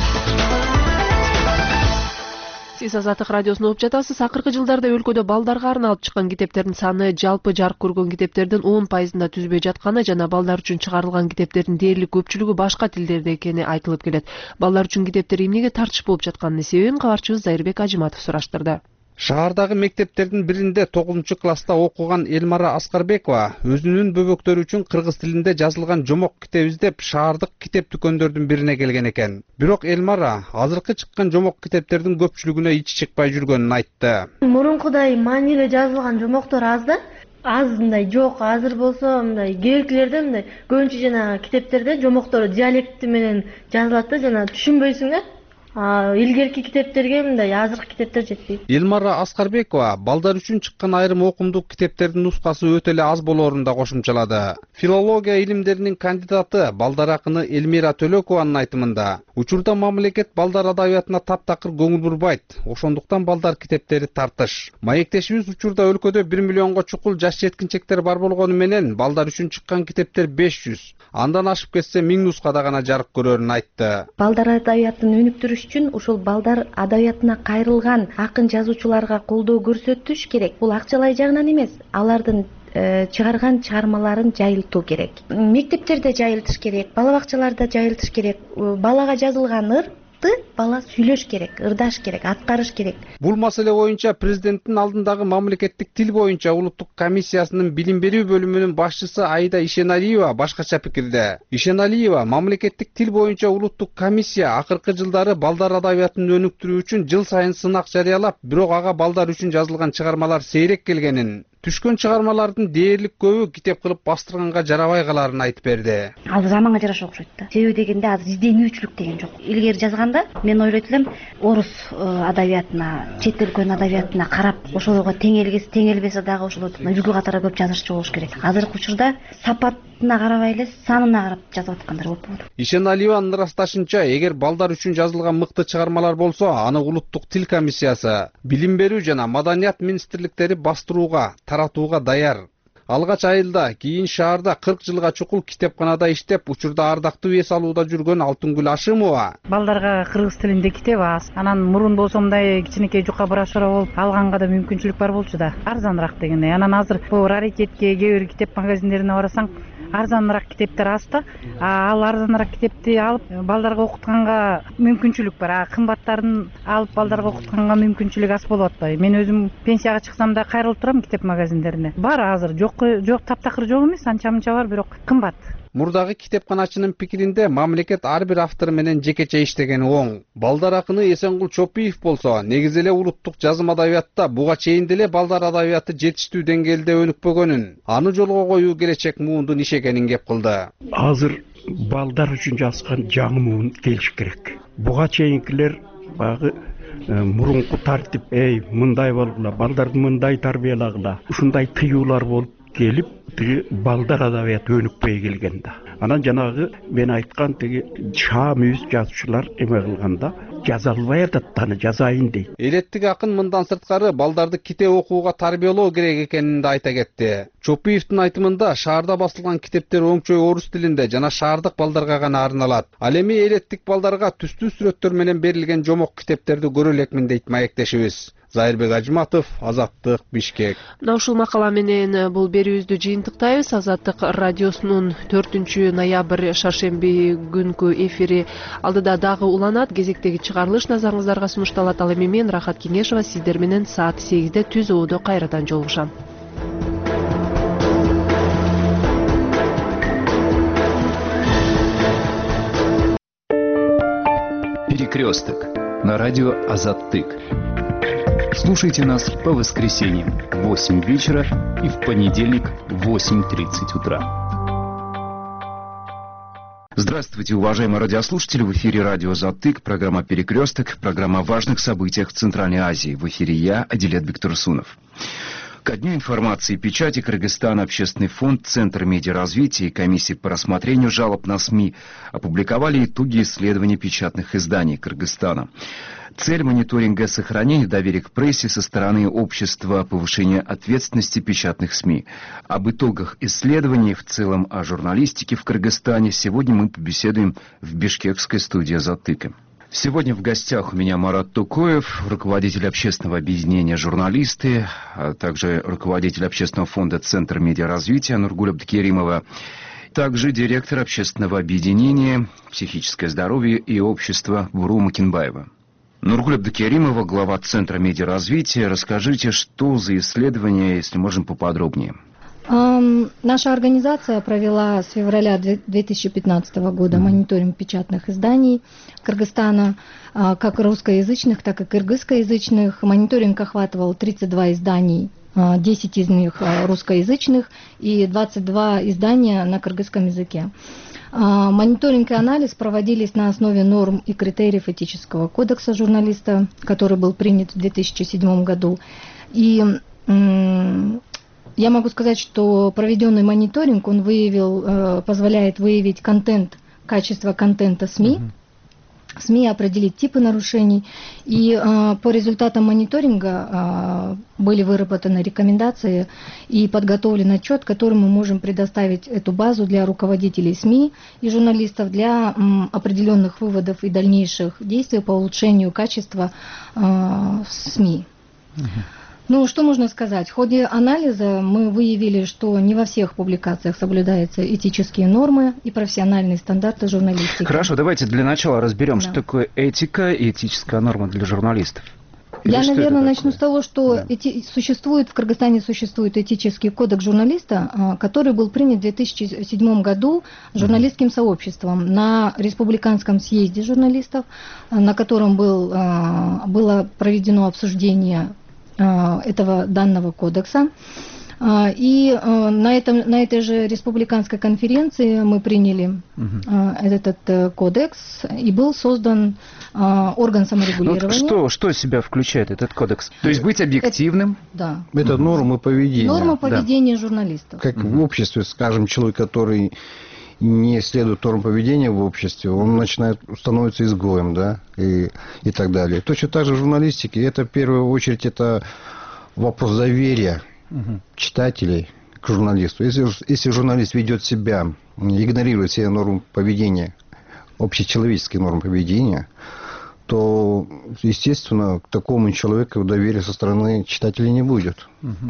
Сиз Азаттык радиосун угуп жатасыз. Акыркы жылдарда өлкөдө балдарга арналып чыккан китептердин саны жалпы жарык көргөн китептердин 10%-ында түзбөй жатканы жана балдар үчүн чыгарылган китептердин дээрлик көпчүлүгү башка тилдерде экени айтылып келет. Балдар үчүн китептер эмнеге тартыш болуп жатканын себебин кабарчыбыз Зайырбек Ажыматов сураштырды. Шаардагы мектептердин биринде 9-класста окуган Элмара Аскарбекова өзүнүн бөбөктөрү үчүн кыргыз тилинде жазылган жомок китеп издеп шаардык китеп дүкөндөрдүн бирине келген экен. Бирок Элмара азыркы чыккан жомок китептердин көпчүлүгүнө ичи чыкпай жүргөнүн айтты. Мурункудай маанилүү жазылган жомоктор азда. Аз мындай жок, азыр болсо мындай кээкилерде мындай көбүнчө жана китептерде жомоктору диалекти менен жазылат да, жана түшүнбөйсүң да. Илгерки китептерге мындай азыркы китептер жетпейт. Элмара Аскарбекова балдар үчүн чыккан айрым окумдук китептердин нускасы өтө эле аз болоорун да кошумчалады. Филология илимдеринин кандидаты балдар акыны Элмира Төлөкованын айтымында, учурда мамлекет балдар адабиятына таптакыр көңүл бурбайт. Ошондуктан балдар китептери тартыш. Маектешибиз учурда өлкөдө 1 миллионго чукул жаш жеткинчектер бар болгону менен балдар үчүн чыккан китептер 500. Андан ашып кетсе 1000 нускада гана жарык көрөрүн айтты. Балдар адабиятын өнүктүрүш үчүн ушул балдар адабиятына кайрылган акын жазуучуларга колдоо көрсөтүш керек. Бул акчалай жагынан эмес, алардын чыгарган чыгармаларын жайылтуу керек. Мектептерде жайылтыш керек, бала бакчаларда жайылтыш керек. Балага жазылган бала сүйлөш керек, ырдаш керек, аткарыш керек. Бул маселе боюнча президенттин алдындагы мамлекеттик тил боюнча улуттук комиссиясынын билим берүү бөлүмүнүн башчысы Аида Ишеналиева башкача пикирде. Ишеналиева мамлекеттик тил боюнча улуттук комиссия акыркы жылдары балдар адабиятын өнүктүрүү үчүн жыл сайын сынак жарыялап, бирок ага балдар үчүн жазылган чыгармалар сейрек келгенин, түшкөн чыгармалардын дээрлик көбү китеп кылып бастырганга жарабай каларын айтып берди. Азыр заманга жараша окшойт да. Себеби дегенде азыр изденүүчүлүк деген жок. Илгери жазганда мен ойлойт элем орус адабиятына, чет өлкөнүн адабиятына карап, ошолорго тең элбесе дагы ошолордун үлгү катары көп жазышчу болуш керек. Азыркы учурда сапатына карабай эле санына карап жазып аткандар болуп болот. Ишеналиеванын ырасташынча, эгер балдар үчүн жазылган мыкты чыгармалар болсо, аны улуттук тил комиссиясы, билим берүү жана маданият министрликтери бастырууга, таратууга даяр. Алгач айылда, кийин шаарда 40 жылга чукул китепканада иштеп, учурда ардактуу эс алууда жүргөн Алтынгүл Ашимова. Балдарга кыргыз тилинде китеп аз. Анан мурун болсо мындай кичинекей жука брошюра болуп алганга да мүмкүнчүлүк бар болчу да. Арзаныраак дегендей. Анан азыр бул раритетке, кээ бир китеп магазиндерине барасаң, арзаныраак китептер аз да. Ал арзаныраак китепти алып балдарга окутканга мүмкүнчүлүк бар. Кымбаттарын алып балдарга окутканга мүмкүнчүлүк аз болуп атпайбы? Мен өзүм пенсияга чыксам да кайрылып турам китеп магазиндерине. Бар азыр, жок таптакыр жок эмес, анча-мынча бар, бирок кымбат. Мурдагы китепканачынын пикиринде мамлекет ар бир автор менен жекече иштегени оң. Балдар акыны Эсенгул Чопиев болсо, негизи эле улуттук жазым адабиятта буга чейин деле балдар адабияты жетиштүү деңгээлде өнүкпөгөнүн, аны жолго коюу келечек муундун иши экенин кеп кылды. Азыр балдар үчүн жазган жаңы муун келиш керек. Буга чейинкилер багы мурунку тартип, мындай болгула, бaldарды мындай тарбиялагыла, ушундай тыюулар болуп келип, балдар адабияты өнүкпөй келген да. Анан жанагы мен айткан шаа мүйүз жазуучулар эме кылганда, жаза албай атат, аны жазайын дейт. Элеттик акын мындан сырткары балдарды китеп окууга тарбиялоо керек экенин да айта кетти. Чопиевдин айтымында шаарда басылган китептер оңчой орус тилинде жана шаардык балдарга гана арналат. Ал эми элеттик балдарга түстүү сүрөттөр менен берилген жомок китептерди көрө элекмин дейт маектешибиз. Зайырбек Ажматов, Азаттык, Бишкек. Мына ушул макала менен бул берүүбүздү жыйынтыктайбыз. Азаттык радиосунун 4 ноябрь шаршемби күнкү эфири алдыда дагы уланат. Кезектеги чыгарылыш назарыңыздарга сунушталат. Ал эми мен Рахат Кеңешова сиздер менен саат 8-де түз оодо кайрадан жолугушам. Перекресток на радио Азаттык. Слушайте нас по воскресеньям в 8 вечера и в понедельник в 8:30 утра. Здравствуйте, уважаемые радиослушатели! В эфире радио «Азаттык», программа «Перекресток», программа о важных событиях в Центральной Азии. В эфире я, Адилет Бектурсунов. Ко дню информации и печати Кыргызстана Общественный фонд, Центр медиаразвития и Комиссия по рассмотрению жалоб на СМИ опубликовали итоги исследования печатных изданий Кыргызстана. Цель мониторинга — сохранения доверия к прессе со стороны общества, повышение ответственности печатных СМИ. Об итогах исследований, в целом о журналистике в Кыргызстане, сегодня мы побеседуем в бишкекской студии «Азаттыка». Сегодня в гостях у меня Марат Тукоев, руководитель общественного объединения «Журналисты», а также руководитель общественного фонда «Центр медиаразвития» Нургуль Абдыкеримова, также директор общественного объединения «Психическое здоровье и общество» Буру Макинбаева. Нургуль Абдыкеримова, глава Центра медиаразвития. Расскажите, что за исследование, если можно поподробнее. Наша организация провела с февраля 2015 года мониторинг печатных изданий Кыргызстана, как русскоязычных, так и кыргызскоязычных. Мониторинг охватывал 32 изданий, 10 из них русскоязычных и 22 издания на кыргызском языке. Мониторинг и анализ проводились на основе норм и критериев этического кодекса журналиста, который был принят в 2007 году. И я могу сказать, что проведенный мониторинг, он позволяет выявить качество контента СМИ, определить типы нарушений. И по результатам мониторинга были выработаны рекомендации и подготовлен отчет, которым мы можем предоставить эту базу для руководителей СМИ и журналистов для определенных выводов и дальнейших действий по улучшению качества СМИ. Ну, что можно сказать? В ходе анализа мы выявили, что не во всех публикациях соблюдаются этические нормы и профессиональные стандарты журналистики. Хорошо, давайте для начала разберем, что такое этика и этическая норма для журналистов. Я, наверное, начну с того, что в Кыргызстане существует этический кодекс журналиста, который был принят в 2007 году журналистским сообществом на республиканском съезде журналистов, на котором было проведено обсуждение этого данного кодекса. И на этой же республиканской конференции мы приняли этот кодекс, и был создан орган саморегулирования. Ну, что из себя включает этот кодекс? То есть быть объективным? Да. Это нормы поведения. Нормы поведения журналистов. Как в обществе, скажем, человек, который не следует нормам поведения в обществе, он становится изгоем, да, и так далее. Точно так же в журналистике, это в первую очередь это вопрос доверия читателей к журналисту. Если журналист ведет себя, игнорирует все нормы поведения, общечеловеческие нормы поведения, то, естественно, к такому человеку доверия со стороны читателей не будет.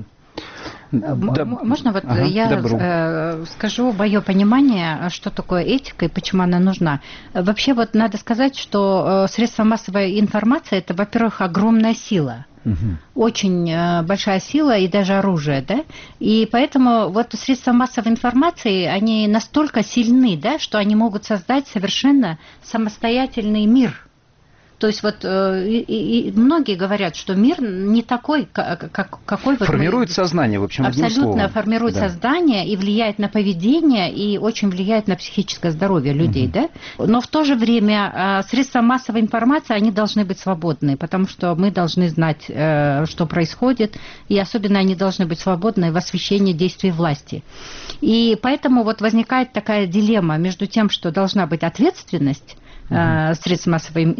Можно я скажу мое понимание, что такое этика и почему она нужна. Вообще надо сказать, что средства массовой информации — это, во-первых, огромная сила. Очень большая сила и даже оружие, да, и поэтому средства массовой информации, они настолько сильны, да, что они могут создать совершенно самостоятельный мир. То есть и многие говорят, что мир не такой, какой формирует сознание, в общем, абсолютно формирует сознание и влияет на поведение, и очень влияет на психическое здоровье людей, да. Но в то же время средства массовой информации, они должны быть свободны, потому что мы должны знать, что происходит, и особенно они должны быть свободны в освещении действий власти. И поэтому возникает такая дилемма между тем, что должна быть ответственность средств массовой информации,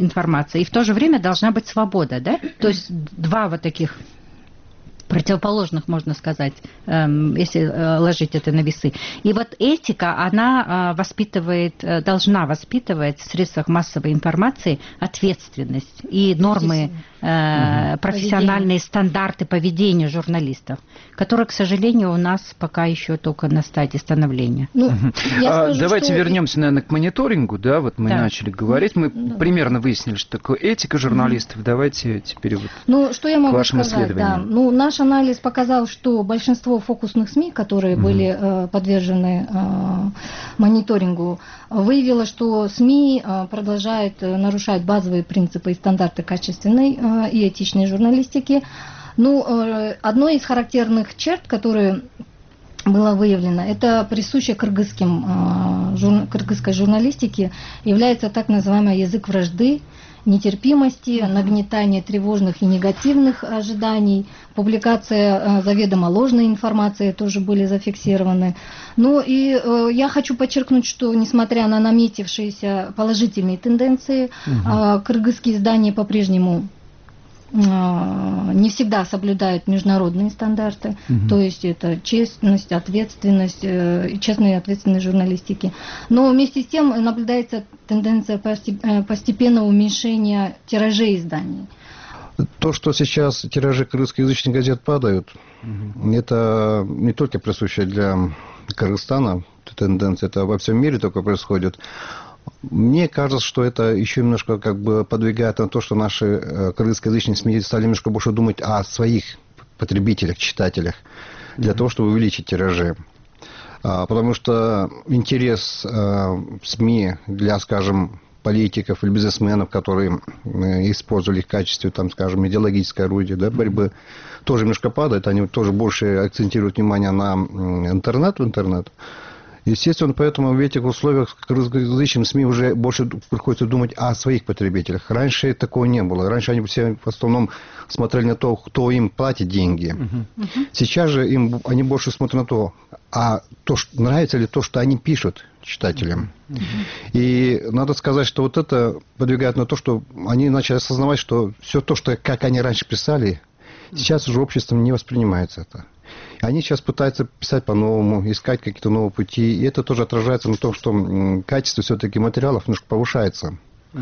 информация, и в то же время должна быть свобода, да? То есть два вот таких противоположных, можно сказать, если ложить это на весы. И вот этика, она должна воспитывать в средствах массовой информации ответственность и нормы, профессиональные стандарты поведения журналистов, которые, к сожалению, у нас пока еще только на стадии становления. Давайте вернемся, наверное, к мониторингу, да, вот мы начали говорить, мы примерно выяснили, что такое этика журналистов, давайте теперь вот что я могу к вашим сказать, исследованиям. Да. Наш анализ показал, что большинство фокусных СМИ, которые были подвержены мониторингу, выявило, что СМИ продолжают нарушать базовые принципы и стандарты качественной и этичной журналистики. Одной из характерных черт, которые было выявлено, это присуще кыргызской журналистике, является так называемый язык вражды, нетерпимости, нагнетание тревожных и негативных ожиданий, публикация заведомо ложной информации тоже были зафиксированы. Я хочу подчеркнуть, что несмотря на наметившиеся положительные тенденции, кыргызские издания по-прежнему не всегда соблюдают международные стандарты, то есть это честность, ответственность, честной и ответственной журналистики. Но вместе с тем наблюдается тенденция постепенного уменьшения тиражей изданий. То, что сейчас тиражи кыргызскоязычных газет падают, это не только присуще для Кыргызстана тенденция, это во всем мире только происходит. Мне кажется, что это еще немножко подвигает на то, что наши кыргызскоязычные СМИ стали немножко больше думать о своих потребителях, читателях, для того, чтобы увеличить тиражи. Потому что интерес СМИ для, скажем, политиков или бизнесменов, которые использовали их в качестве, идеологической орудия борьбы, тоже немножко падает. Они тоже больше акцентируют внимание на интернет. Естественно, поэтому в этих условиях кыргызскоязычным СМИ уже больше приходится думать о своих потребителях. Раньше такого не было. Раньше они все в основном смотрели на то, кто им платит деньги. Сейчас же они больше смотрят на то, нравится ли то, что они пишут читателям. И надо сказать, что вот это подвигает на то, что они начали осознавать, что все то, как они раньше писали, сейчас уже обществом не воспринимается это. Они сейчас пытаются писать по-новому, искать какие-то новые пути. И это тоже отражается на том, что качество все-таки материалов немножко повышается.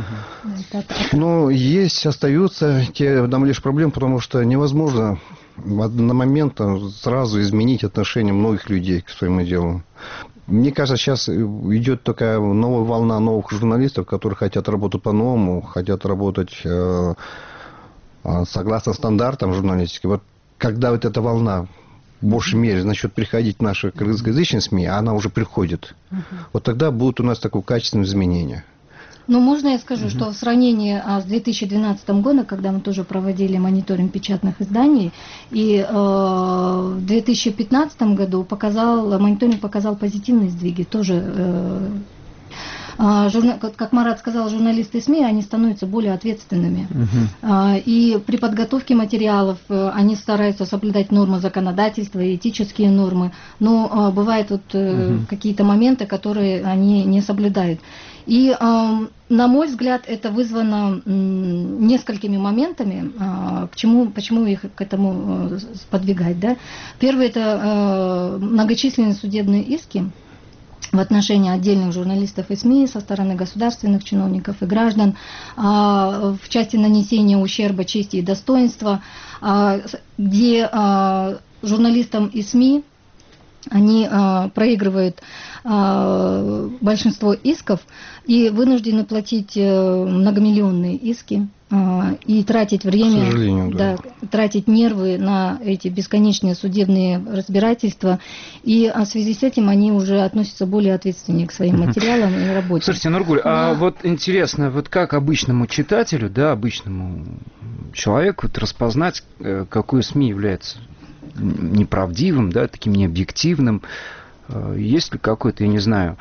Но остаются там лишь проблемы, потому что невозможно на момент сразу изменить отношение многих людей к своему делу. Мне кажется, сейчас идет такая новая волна новых журналистов, которые хотят работать по-новому, хотят работать согласно стандартам журналистики. Вот когда вот эта волна в большей мере начнет приходить в наши кыргызскоязычные СМИ, а она уже приходит, вот тогда будут у нас такое качественное изменение. Можно я скажу, что в сравнении с 2012 годом, когда мы тоже проводили мониторинг печатных изданий, и в 2015 году мониторинг показал позитивные сдвиги, тоже как Марат сказал, журналисты СМИ, они становятся более ответственными. И при подготовке материалов они стараются соблюдать нормы законодательства и этические нормы. Но бывают какие-то моменты, которые они не соблюдают. И, на мой взгляд, это вызвано несколькими моментами, почему их к этому подвигать. Да? Первый – это многочисленные судебные иски в отношении отдельных журналистов и СМИ со стороны государственных чиновников и граждан в части нанесения ущерба чести и достоинства, где журналистам и СМИ они проигрывают большинство исков и вынуждены платить многомиллионные иски и тратить время, тратить нервы на эти бесконечные судебные разбирательства. И в связи с этим они уже относятся более ответственнее к своим материалам и работе. Слушайте, Нургуль, а вот интересно, вот как обычному читателю, обычному человеку распознать, какое СМИ является неправдивым, таким необъективным? Есть ли какой-то, я не знаю,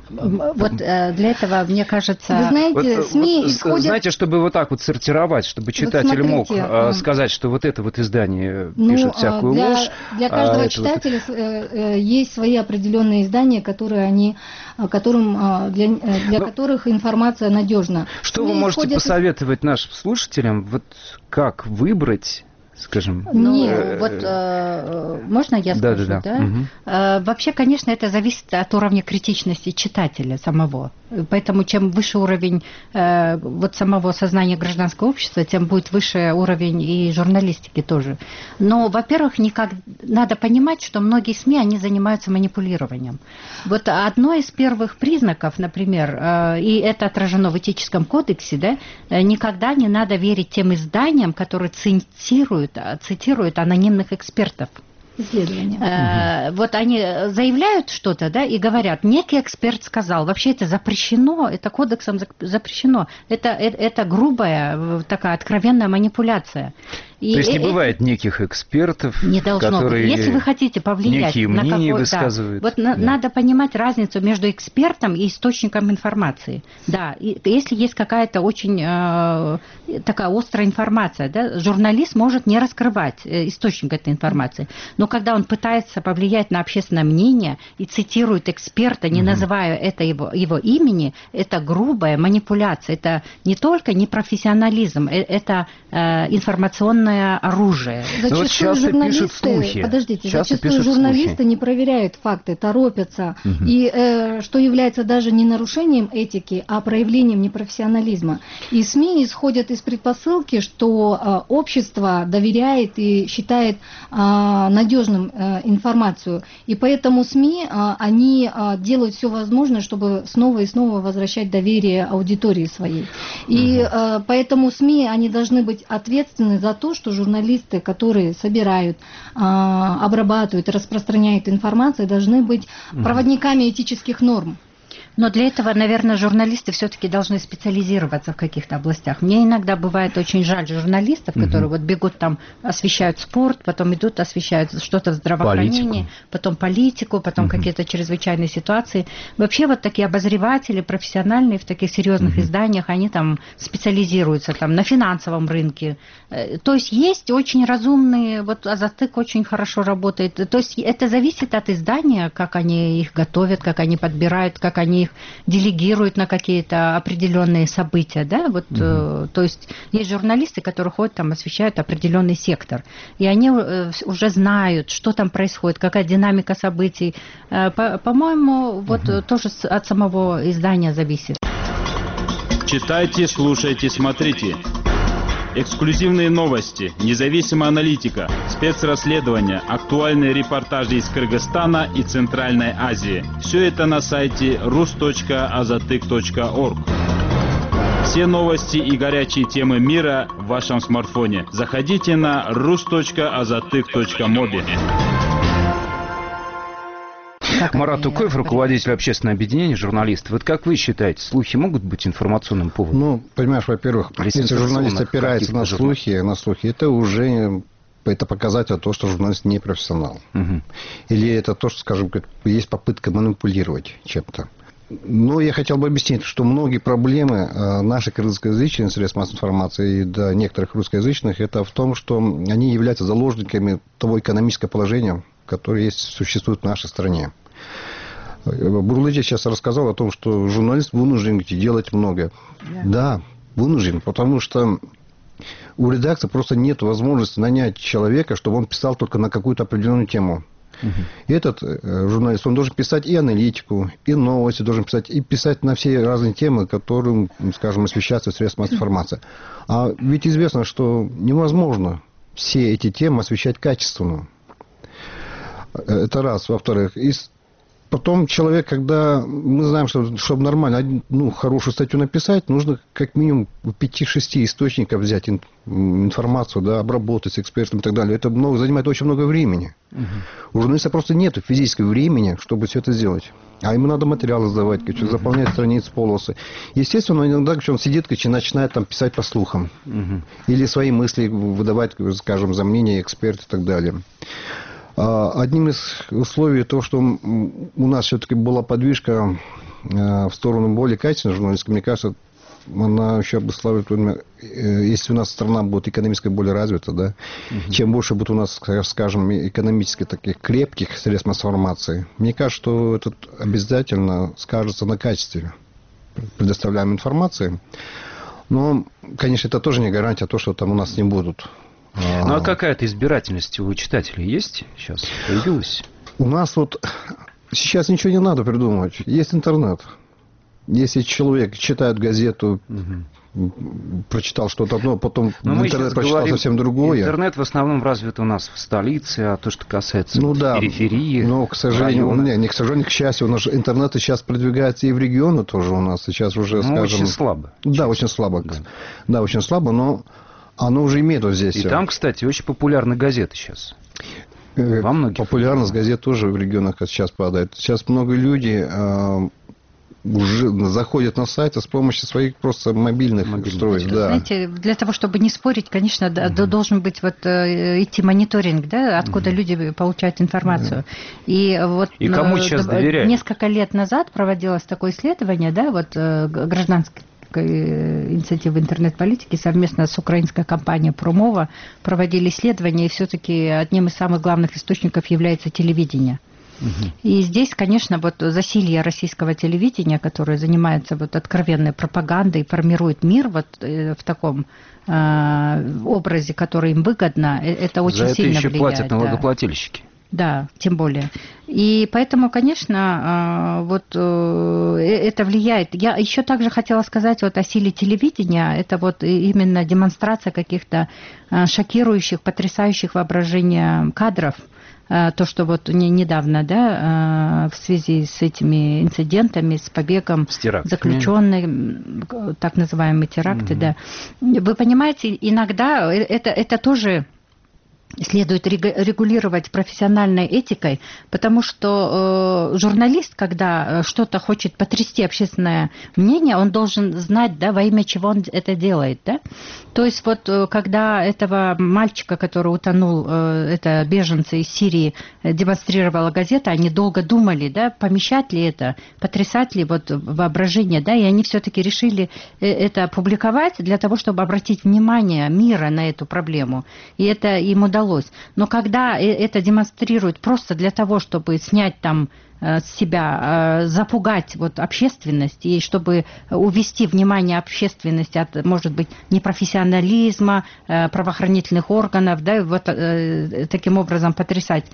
Вот для этого, мне кажется... Вы знаете, Вот, СМИ вот, исходят... Знаете, чтобы вот так вот сортировать, чтобы читатель мог сказать, что вот это вот издание пишет всякую ложь. Для каждого читателя есть свои определенные издания, для которых информация надежна. Что вы можете посоветовать нашим слушателям, вот как выбрать, скажем... можно я скажу, да? Угу. Вообще, конечно, это зависит от уровня критичности читателя самого. Поэтому чем выше уровень самого сознания гражданского общества, тем будет выше уровень и журналистики тоже. Но, во-первых, надо понимать, что многие СМИ, они занимаются манипулированием. Вот одно из первых признаков, например, и это отражено в этическом кодексе, да, никогда не надо верить тем изданиям, которые цитируют анонимных экспертов. Исследования. Вот они заявляют что-то, да, и говорят, некий эксперт сказал, вообще это запрещено, это кодексом запрещено, это грубая, такая откровенная манипуляция. То есть не бывает неких экспертов, не должно которые быть. Если вы хотите повлиять некие на мнения высказывают. Да. Вот надо понимать разницу между экспертом и источником информации. Да, и если есть какая-то очень такая острая информация, да, журналист может не раскрывать источник этой информации, но когда он пытается повлиять на общественное мнение и цитирует эксперта, не называя это его имени, это грубая манипуляция, это не только непрофессионализм, это информационное оружие. Зачастую журналисты не проверяют факты, торопятся. И что является даже не нарушением этики, а проявлением непрофессионализма. И СМИ исходят из предпосылки, что общество доверяет и считает надежным информацию. И поэтому СМИ, они делают все возможное, чтобы снова и снова возвращать доверие аудитории своей. И поэтому СМИ, они должны быть ответственны за то, что журналисты, которые собирают, обрабатывают, распространяют информацию, должны быть проводниками этических норм. Но для этого, наверное, журналисты все-таки должны специализироваться в каких-то областях. Мне иногда бывает очень жаль журналистов, которые вот бегут там, освещают спорт, потом идут, освещают что-то в здравоохранении, потом политику, потом какие-то чрезвычайные ситуации. Вообще вот такие обозреватели профессиональные в таких серьезных изданиях, они там специализируются там на финансовом рынке. То есть есть очень разумные, вот Азатык очень хорошо работает. То есть это зависит от издания, как они их готовят, как они подбирают, как они их делегируют на какие-то определенные события, да, вот, то есть есть журналисты, которые ходят там, освещают определенный сектор, и они уже знают, что там происходит, какая динамика событий. По-моему, вот тоже от самого издания зависит. Читайте, слушайте, смотрите. Эксклюзивные новости, независимая аналитика, спецрасследования, актуальные репортажи из Кыргызстана и Центральной Азии. Все это на сайте rus.azatyk.org. Все новости и горячие темы мира в вашем смартфоне. Заходите на rus.azatyk.mobi. Марат Тукоев, руководитель общественного объединения журналистов. Вот как вы считаете, слухи могут быть информационным поводом? Ну, понимаешь, во-первых, если журналист опирается на слухи, это уже показатель того, что журналист не профессионал. Или это то, что, скажем, есть попытка манипулировать чем-то. Но я хотел бы объяснить, что многие проблемы наших кыргызскоязычных средств массовой информации и некоторых русскоязычных, это в том, что они являются заложниками того экономического положения, которое существует в нашей стране. Бурлыджи сейчас рассказал о том, что журналист вынужден делать многое. Да, вынужден, потому что у редакции просто нет возможности нанять человека, чтобы он писал только на какую-то определенную тему. И этот журналист, он должен писать и аналитику, и новости, должен писать, и писать на все разные темы, которые, скажем, освещаются в средствах массовой информации. А ведь известно, что невозможно все эти темы освещать качественно. Это раз. Во-вторых, потом человек, когда мы знаем, что чтобы нормально, хорошую статью написать, нужно как минимум 5-6 источников взять информацию, да, обработать с экспертами и так далее. Это занимает очень много времени. У журналиста просто нет физического времени, чтобы все это сделать. А ему надо материалы сдавать, заполнять страницы, полосы. Естественно, иногда он сидит и начинает там писать по слухам. Или свои мысли выдавать, скажем, за мнение эксперта и так далее. Одним из условий того, что у нас все-таки была подвижка в сторону более качественной журналистики, мне кажется, она еще обуславливает, если у нас страна будет экономически более развита, да, чем больше будет у нас, скажем, экономически таких крепких средств информации, мне кажется, что это обязательно скажется на качестве предоставляемой информации. Но, конечно, это тоже не гарантия того, что там у нас не будут. Ну, а какая-то избирательность у читателей есть сейчас? Появилась? У нас вот сейчас ничего не надо придумывать. Есть интернет. Если человек читает газету, прочитал что-то одно, потом в интернет прочитал совсем другое. Интернет в основном развит у нас в столице, а то, что касается периферии, но, к сожалению, не к сожалению, к счастью, у нас интернет сейчас продвигается и в регионы тоже у нас. Сейчас уже, скажем... очень слабо. Да, очень слабо. Да, очень слабо, но оно уже имеет вот здесь. И там, кстати, очень популярны газеты сейчас. Во многих. Популярность газет тоже в регионах сейчас падает. Сейчас много людей уже заходят на сайты с помощью своих просто мобильных устройств. Да. Знаете, для того, чтобы не спорить, конечно, должен быть вот идти мониторинг, да, откуда люди получают информацию. И вот и кому сейчас доверяют? Несколько лет назад проводилось такое исследование, да, вот гражданской инициативы интернет-политики совместно с украинской компанией Промова проводили исследования, и все-таки одним из самых главных источников является телевидение. И здесь, конечно, вот засилье российского телевидения, которое занимается вот откровенной пропагандой, формирует мир вот в таком образе, который им выгодно, это очень сильно влияет. За это еще платят налогоплательщики. Да, тем более. И поэтому, конечно, вот это влияет. Я еще также хотела сказать вот о силе телевидения. Это вот именно демонстрация каких-то шокирующих, потрясающих воображения кадров. То, что вот недавно, да, в связи с этими инцидентами, с побегом заключенных, так называемые теракты, да. Вы понимаете, иногда это тоже следует регулировать профессиональной этикой, потому что журналист, когда что-то хочет потрясти общественное мнение, он должен знать, да, во имя чего он это делает, да. То есть вот когда этого мальчика, который утонул, это беженцы из Сирии, демонстрировала газета, они долго думали, да, помещать ли это, потрясать ли вот воображение, да, и они все-таки решили это публиковать для того, чтобы обратить внимание мира на эту проблему, и это им удалось. Но когда это демонстрируют просто для того, чтобы снять там с себя, запугать вот общественность и чтобы увести внимание общественности от, может быть, непрофессионализма правоохранительных органов, да, вот таким образом потрясать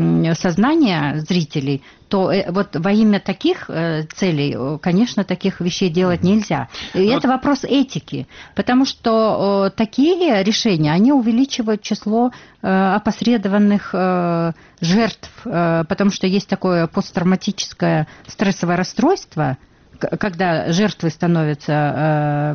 сознание зрителей, то вот во имя таких целей, конечно, таких вещей делать нельзя. И это вопрос этики, потому что такие решения, они увеличивают число опосредованных жертв, потому что есть такое посттравматическое стрессовое расстройство, когда жертвы становятся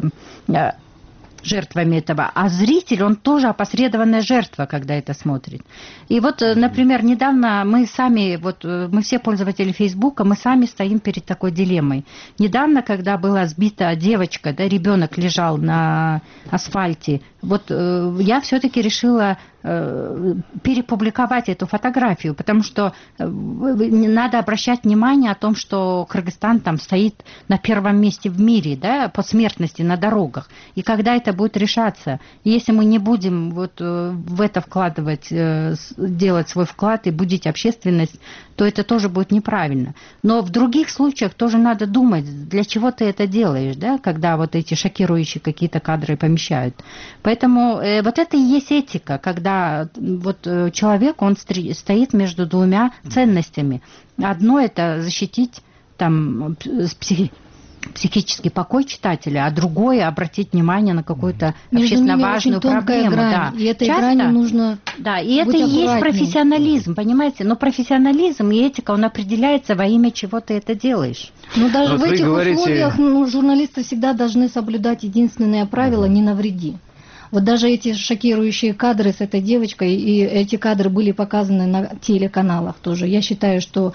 жертвами этого, а зритель, он тоже опосредованная жертва, когда это смотрит. И вот, например, недавно мы сами, вот мы все пользователи Фейсбука, мы сами стоим перед такой дилеммой. Недавно, когда была сбита девочка, да, ребенок лежал на асфальте, вот я все-таки решила перепубликовать эту фотографию, потому что надо обращать внимание о том, что Кыргызстан там стоит на первом месте в мире, да, по смертности на дорогах. И когда это будет решаться, если мы не будем вот в это вкладывать, делать свой вклад и будить общественность, то это тоже будет неправильно. Но в других случаях тоже надо думать, для чего ты это делаешь, да, когда вот эти шокирующие какие-то кадры помещают. Поэтому вот это и есть этика, когда вот человек, он стоит между двумя ценностями. Одно – это защитить там психический покой читателя, а другое – обратить внимание на какую-то общественно важную проблему. Да. И этой грани нужно да, и это и есть профессионализм, понимаете? Но профессионализм и этика, он определяется во имя чего ты это делаешь. Но даже в этих условиях журналисты всегда должны соблюдать единственное правило – не навреди. Вот даже эти шокирующие кадры с этой девочкой, и эти кадры были показаны на телеканалах тоже. Я считаю, что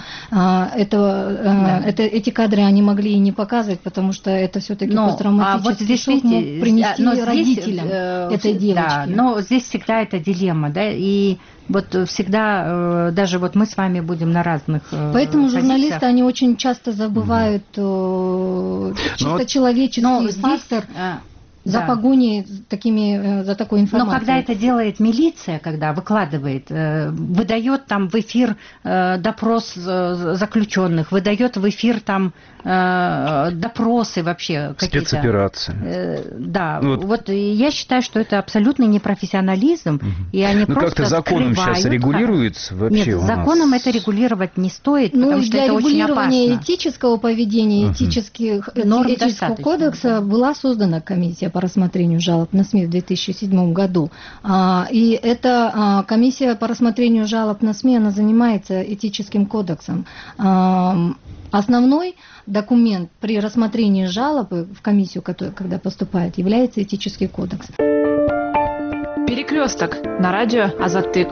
эти кадры они могли и не показывать, потому что это все-таки посттравматический шок мог принести родителям этой девочки. Да, но здесь всегда эта дилемма, да, и вот всегда, даже вот мы с вами будем на разных Поэтому позициях. Журналисты, они очень часто забывают чисто человеческий фактор. За погоней за такой информацией. Но когда это делает милиция, когда выкладывает, выдает там в эфир допрос заключенных, выдает в эфир там допросы вообще какие-то. Спецоперации. Да, вот я считаю, что это абсолютный непрофессионализм, и они просто как-то законом сейчас регулируется вообще? Нет, законом это регулировать не стоит, потому что это очень опасно. Для регулирования этического поведения, этического кодекса была создана комиссия по рассмотрению жалоб на СМИ в 2007 году. И эта комиссия по рассмотрению жалоб на СМИ, она занимается этическим кодексом. Основной документ при рассмотрении жалобы в комиссию, когда поступает, является этический кодекс. Перекресток на радио Азаттык.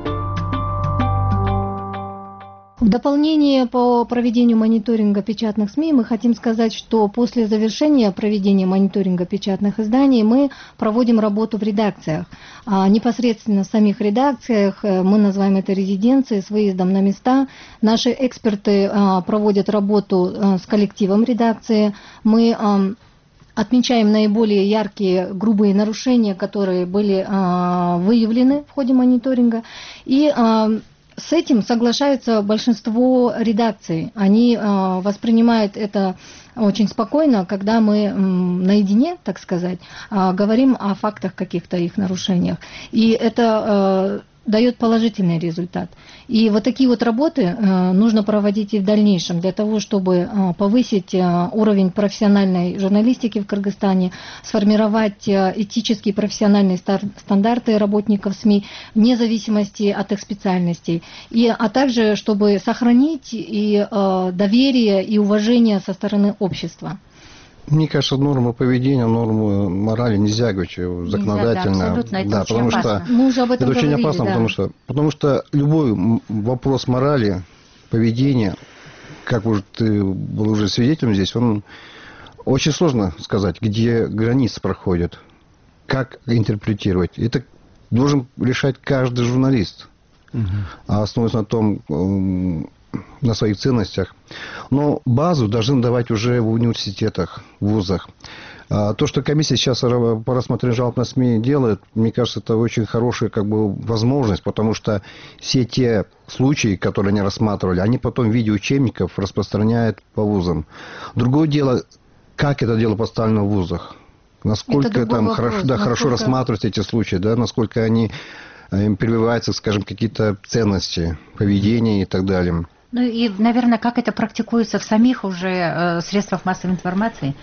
В дополнение по проведению мониторинга печатных СМИ мы хотим сказать, что после завершения проведения мониторинга печатных изданий мы проводим работу в редакциях. Непосредственно в самих редакциях, мы называем это резиденцией, с выездом на места. Наши эксперты проводят работу с коллективом редакции. Мы отмечаем наиболее яркие, грубые нарушения, которые были выявлены в ходе мониторинга. И с этим соглашаются большинство редакций. Они воспринимают это очень спокойно, когда мы наедине, так сказать, говорим о фактах каких-то их нарушениях. И это дает положительный результат. И вот такие вот работы нужно проводить и в дальнейшем для того, чтобы повысить уровень профессиональной журналистики в Кыргызстане, сформировать этические и профессиональные стандарты работников СМИ вне зависимости от их специальностей, а также чтобы сохранить и доверие и уважение со стороны общества. Мне кажется, нормы поведения, нормы морали нельзя говорить законодательно. Да, потому что мы уже об этом это говорили, очень опасно, да. потому что любой вопрос морали, поведения, как уже ты был уже свидетелем здесь, он очень сложно сказать, где границы проходят, как интерпретировать. Это должен решать каждый журналист, основываясь на том, на своих ценностях. Но базу должны давать уже в университетах, в вузах. То, что комиссия сейчас по рассмотрению жалоб на СМИ делает, мне кажется, это очень хорошая возможность, потому что все те случаи, которые они рассматривали, они потом в виде учебников распространяют по вузам. Другое дело, как это дело поставлено в вузах. Насколько там хорошо рассматриваются эти случаи, насколько они им прививаются, скажем, какие-то ценности, поведения и так далее. Ну и, наверное, как это практикуется в самих уже средствах массовой информации,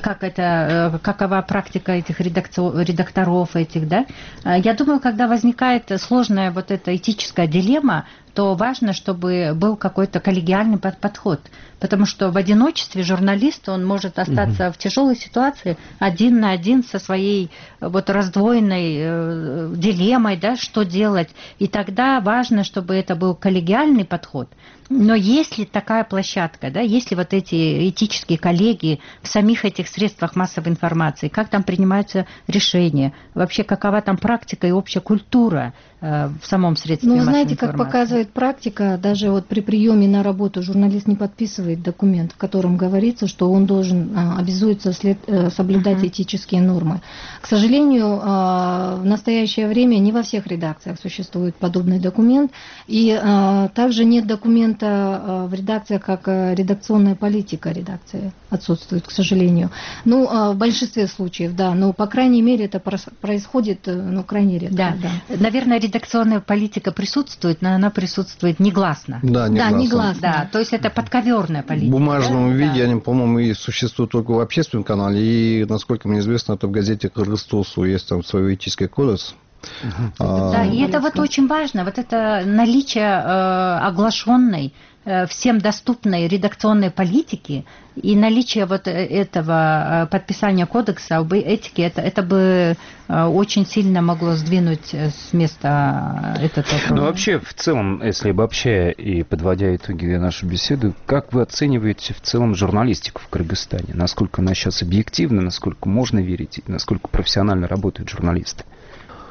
какова практика этих редакторов этих, да? Я думаю, когда возникает сложная вот эта этическая дилемма, то важно, чтобы был какой-то коллегиальный подход. Потому что в одиночестве журналист, он может остаться в тяжелой ситуации один на один со своей вот раздвоенной дилеммой, да, что делать. И тогда важно, чтобы это был коллегиальный подход. Но если такая площадка, да, если вот эти этические коллегии в самих этих средствах массовой информации, как там принимаются решения, вообще какова там практика и общая культура в самом средстве массовой информации. Знаете, как показывает практика, даже вот при приеме на работу журналист не подписывает документ, в котором говорится, что он должен обязуется соблюдать этические нормы. К сожалению, в настоящее время не во всех редакциях существует подобный документ, и также нет документа в редакциях, как редакционная политика редакции отсутствует, к сожалению. В большинстве случаев, да, но по крайней мере это происходит, крайне редко. Да. Наверное, редакционная политика присутствует, но она присутствует негласно. Да, негласно. Да, то есть это подковерная политика. В бумажном виде они, по-моему, и существуют только в общественном канале, и, насколько мне известно, это в газете «Кыргызтосу» есть там свой этический кодекс. Да, и это вот очень важно, вот это наличие оглашенной, всем доступной редакционной политики и наличие вот этого подписания кодекса об этике, это бы очень сильно могло сдвинуть с места этот вопрос. Ну, вообще, в целом, если обобщая и подводя итоги нашей беседы, как вы оцениваете в целом журналистику в Кыргызстане? Насколько она сейчас объективна, насколько можно верить, насколько профессионально работают журналисты?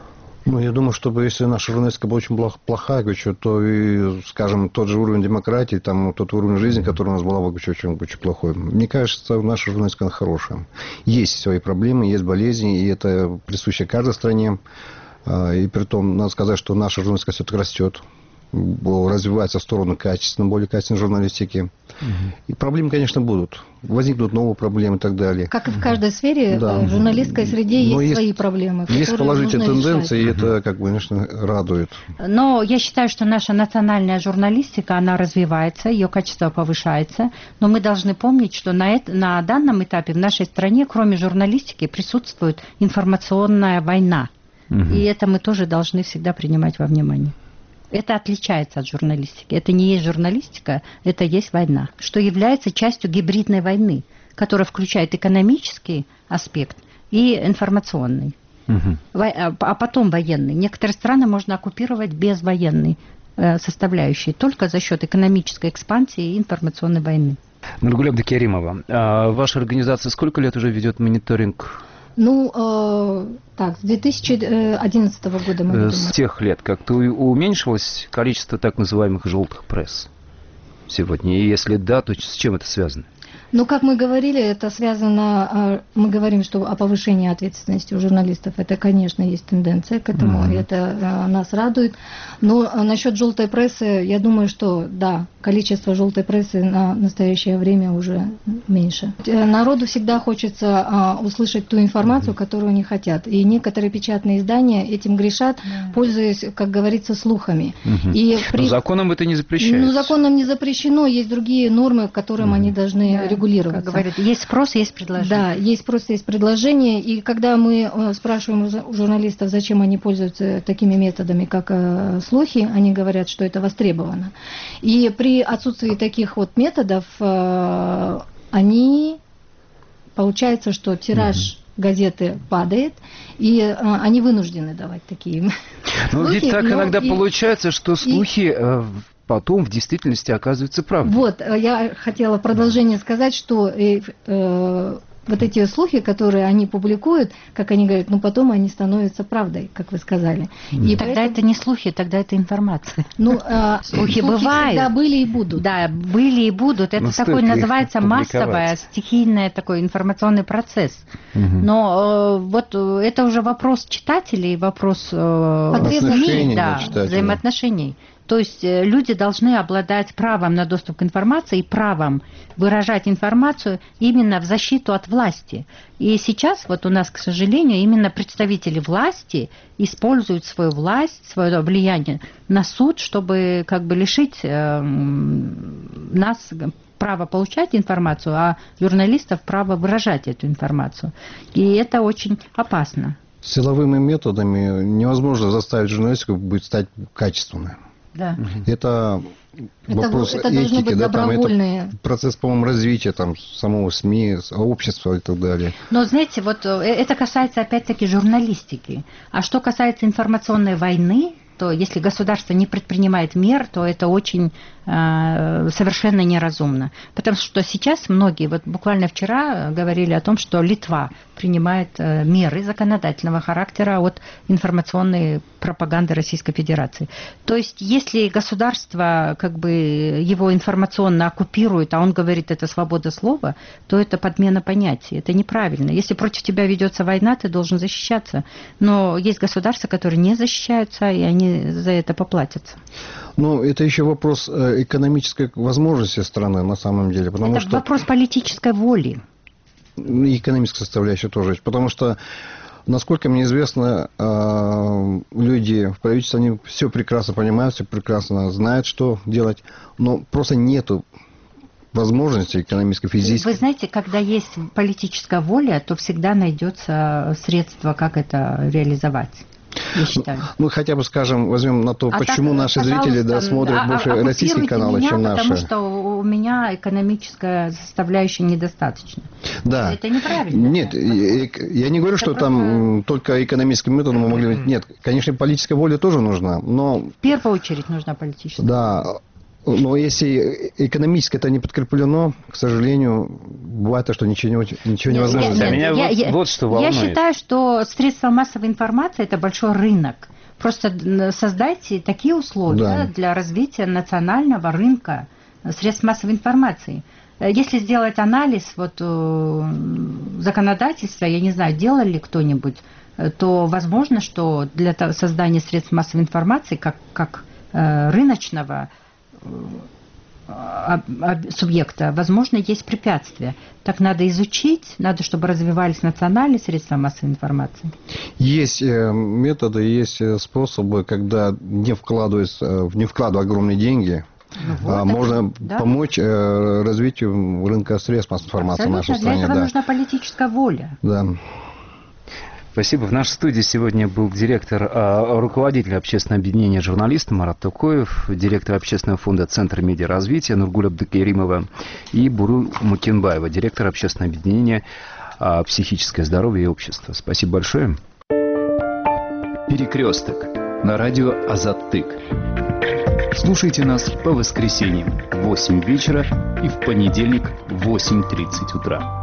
Ну, я думаю, чтобы если наша журналистика была очень плохая, то и, скажем, тот же уровень демократии, там, тот уровень жизни, который у нас была, бы очень плохой. Мне кажется, наша журналистика хорошая. Есть свои проблемы, есть болезни, и это присуще каждой стране. И при том, надо сказать, что наша журналистика все-таки растет, развивается в сторону более качественной журналистики. И проблемы, конечно, будут. Возникнут новые проблемы и так далее. Как и в каждой сфере, в журналистской среде есть свои проблемы. Есть положительные тенденции, и это, конечно, радует. Но я считаю, что наша национальная журналистика, она развивается, ее качество повышается. Но мы должны помнить, что на данном этапе в нашей стране, кроме журналистики, присутствует информационная война. И это мы тоже должны всегда принимать во внимание. Это отличается от журналистики. Это не есть журналистика, это есть война, что является частью гибридной войны, которая включает экономический аспект и информационный, а потом военный. Некоторые страны можно оккупировать без военной составляющей, только за счет экономической экспансии и информационной войны. Нургуль Абдукеримова, ваша организация сколько лет уже ведет мониторинг? С 2011 года мы ведем. С тех лет как-то уменьшилось количество так называемых желтых пресс сегодня? И если да, то с чем это связано? Как мы говорили, это связано, мы говорим, что о повышении ответственности у журналистов, это, конечно, есть тенденция к этому, и это нас радует. Но насчет желтой прессы, я думаю, что да, количество желтой прессы на настоящее время уже меньше. Народу всегда хочется услышать ту информацию, которую они хотят. И некоторые печатные издания этим грешат, пользуясь, как говорится, слухами. Но законом это не запрещается. Законом не запрещено, есть другие нормы, к которым они должны регулироваться. Как говорят, есть спрос, есть предложение. Да, есть спрос, есть предложение. И когда мы спрашиваем у журналистов, зачем они пользуются такими методами, как слухи, они говорят, что это востребовано. И при отсутствии таких методов получается, что тираж газеты падает, и они вынуждены давать такие слухи. Ведь так иногда получается, что слухи потом в действительности оказываются правдой. Я хотела продолжение сказать, что вот эти слухи, которые они публикуют, как они говорят, потом они становятся правдой, как вы сказали. И тогда это не слухи, тогда это информация. Слухи бывают. Всегда были и будут. Да, были и будут. Это такой называется массовый, стихийный такой информационный процесс. Но это уже вопрос читателей, вопрос взаимоотношений. То есть люди должны обладать правом на доступ к информации и правом выражать информацию именно в защиту от власти. И сейчас у нас, к сожалению, именно представители власти используют свою власть, свое влияние на суд, чтобы лишить нас права получать информацию, а журналистов права выражать эту информацию. И это очень опасно. Силовыми методами невозможно заставить журналистику стать качественной. Да. Это вопрос этики, это процесс, по-моему, развития самого СМИ, общества и так далее. Но, знаете, это касается опять-таки журналистики. А что касается информационной войны, то если государство не предпринимает мер, то это очень совершенно неразумно. Потому что сейчас многие, буквально вчера говорили о том, что Литва принимает меры законодательного характера от информационной пропаганды Российской Федерации. То есть, если государство его информационно оккупирует, а он говорит, это свобода слова, то это подмена понятий. Это неправильно. Если против тебя ведется война, ты должен защищаться. Но есть государства, которые не защищаются, и они за это поплатятся. Это еще вопрос экономической возможности страны на самом деле. Это вопрос политической воли. И экономической составляющей тоже. Потому что, насколько мне известно, люди в правительстве, они все прекрасно понимают, все прекрасно знают, что делать, но просто нету возможности экономической, физической. Вы знаете, когда есть политическая воля, то всегда найдется средство, как это реализовать. Я считаю. Хотя бы, скажем, возьмем на то, почему наши зрители смотрят больше российские каналы, чем наши. Потому что у меня экономическая составляющая недостаточно. Да. Это неправильно. Нет, я не говорю, что там только экономическим методом мы могли... Нет, конечно, политическая воля тоже нужна, но... В первую очередь нужна политическая. Да. Но если экономически это не подкреплено, к сожалению, бывает то, что ничего невозможно. Я считаю, что средства массовой информации – это большой рынок. Просто создайте такие условия для развития национального рынка средств массовой информации. Если сделать анализ законодательства, я не знаю, делал ли кто-нибудь, то возможно, что для создания средств массовой информации как рыночного субъекта, возможно, есть препятствия. Так надо изучить, надо, чтобы развивались национальные средства массовой информации. Есть методы, есть способы, когда не вкладывая огромные деньги, можно помочь развитию рынка средств массовой информации в нашей стране. Для этого нужна политическая воля. Да. Спасибо. В нашей студии сегодня был руководитель общественного объединения журналистов Марат Токоев, директор общественного фонда «Центр медиаразвития» Нургуль Абдыкеримова и Буру Мукенбаева, директор общественного объединения «Психическое здоровье и общество». Спасибо большое. Перекресток на радио Азаттык. Слушайте нас по воскресеньям в 8 вечера и в понедельник в 8:30 утра.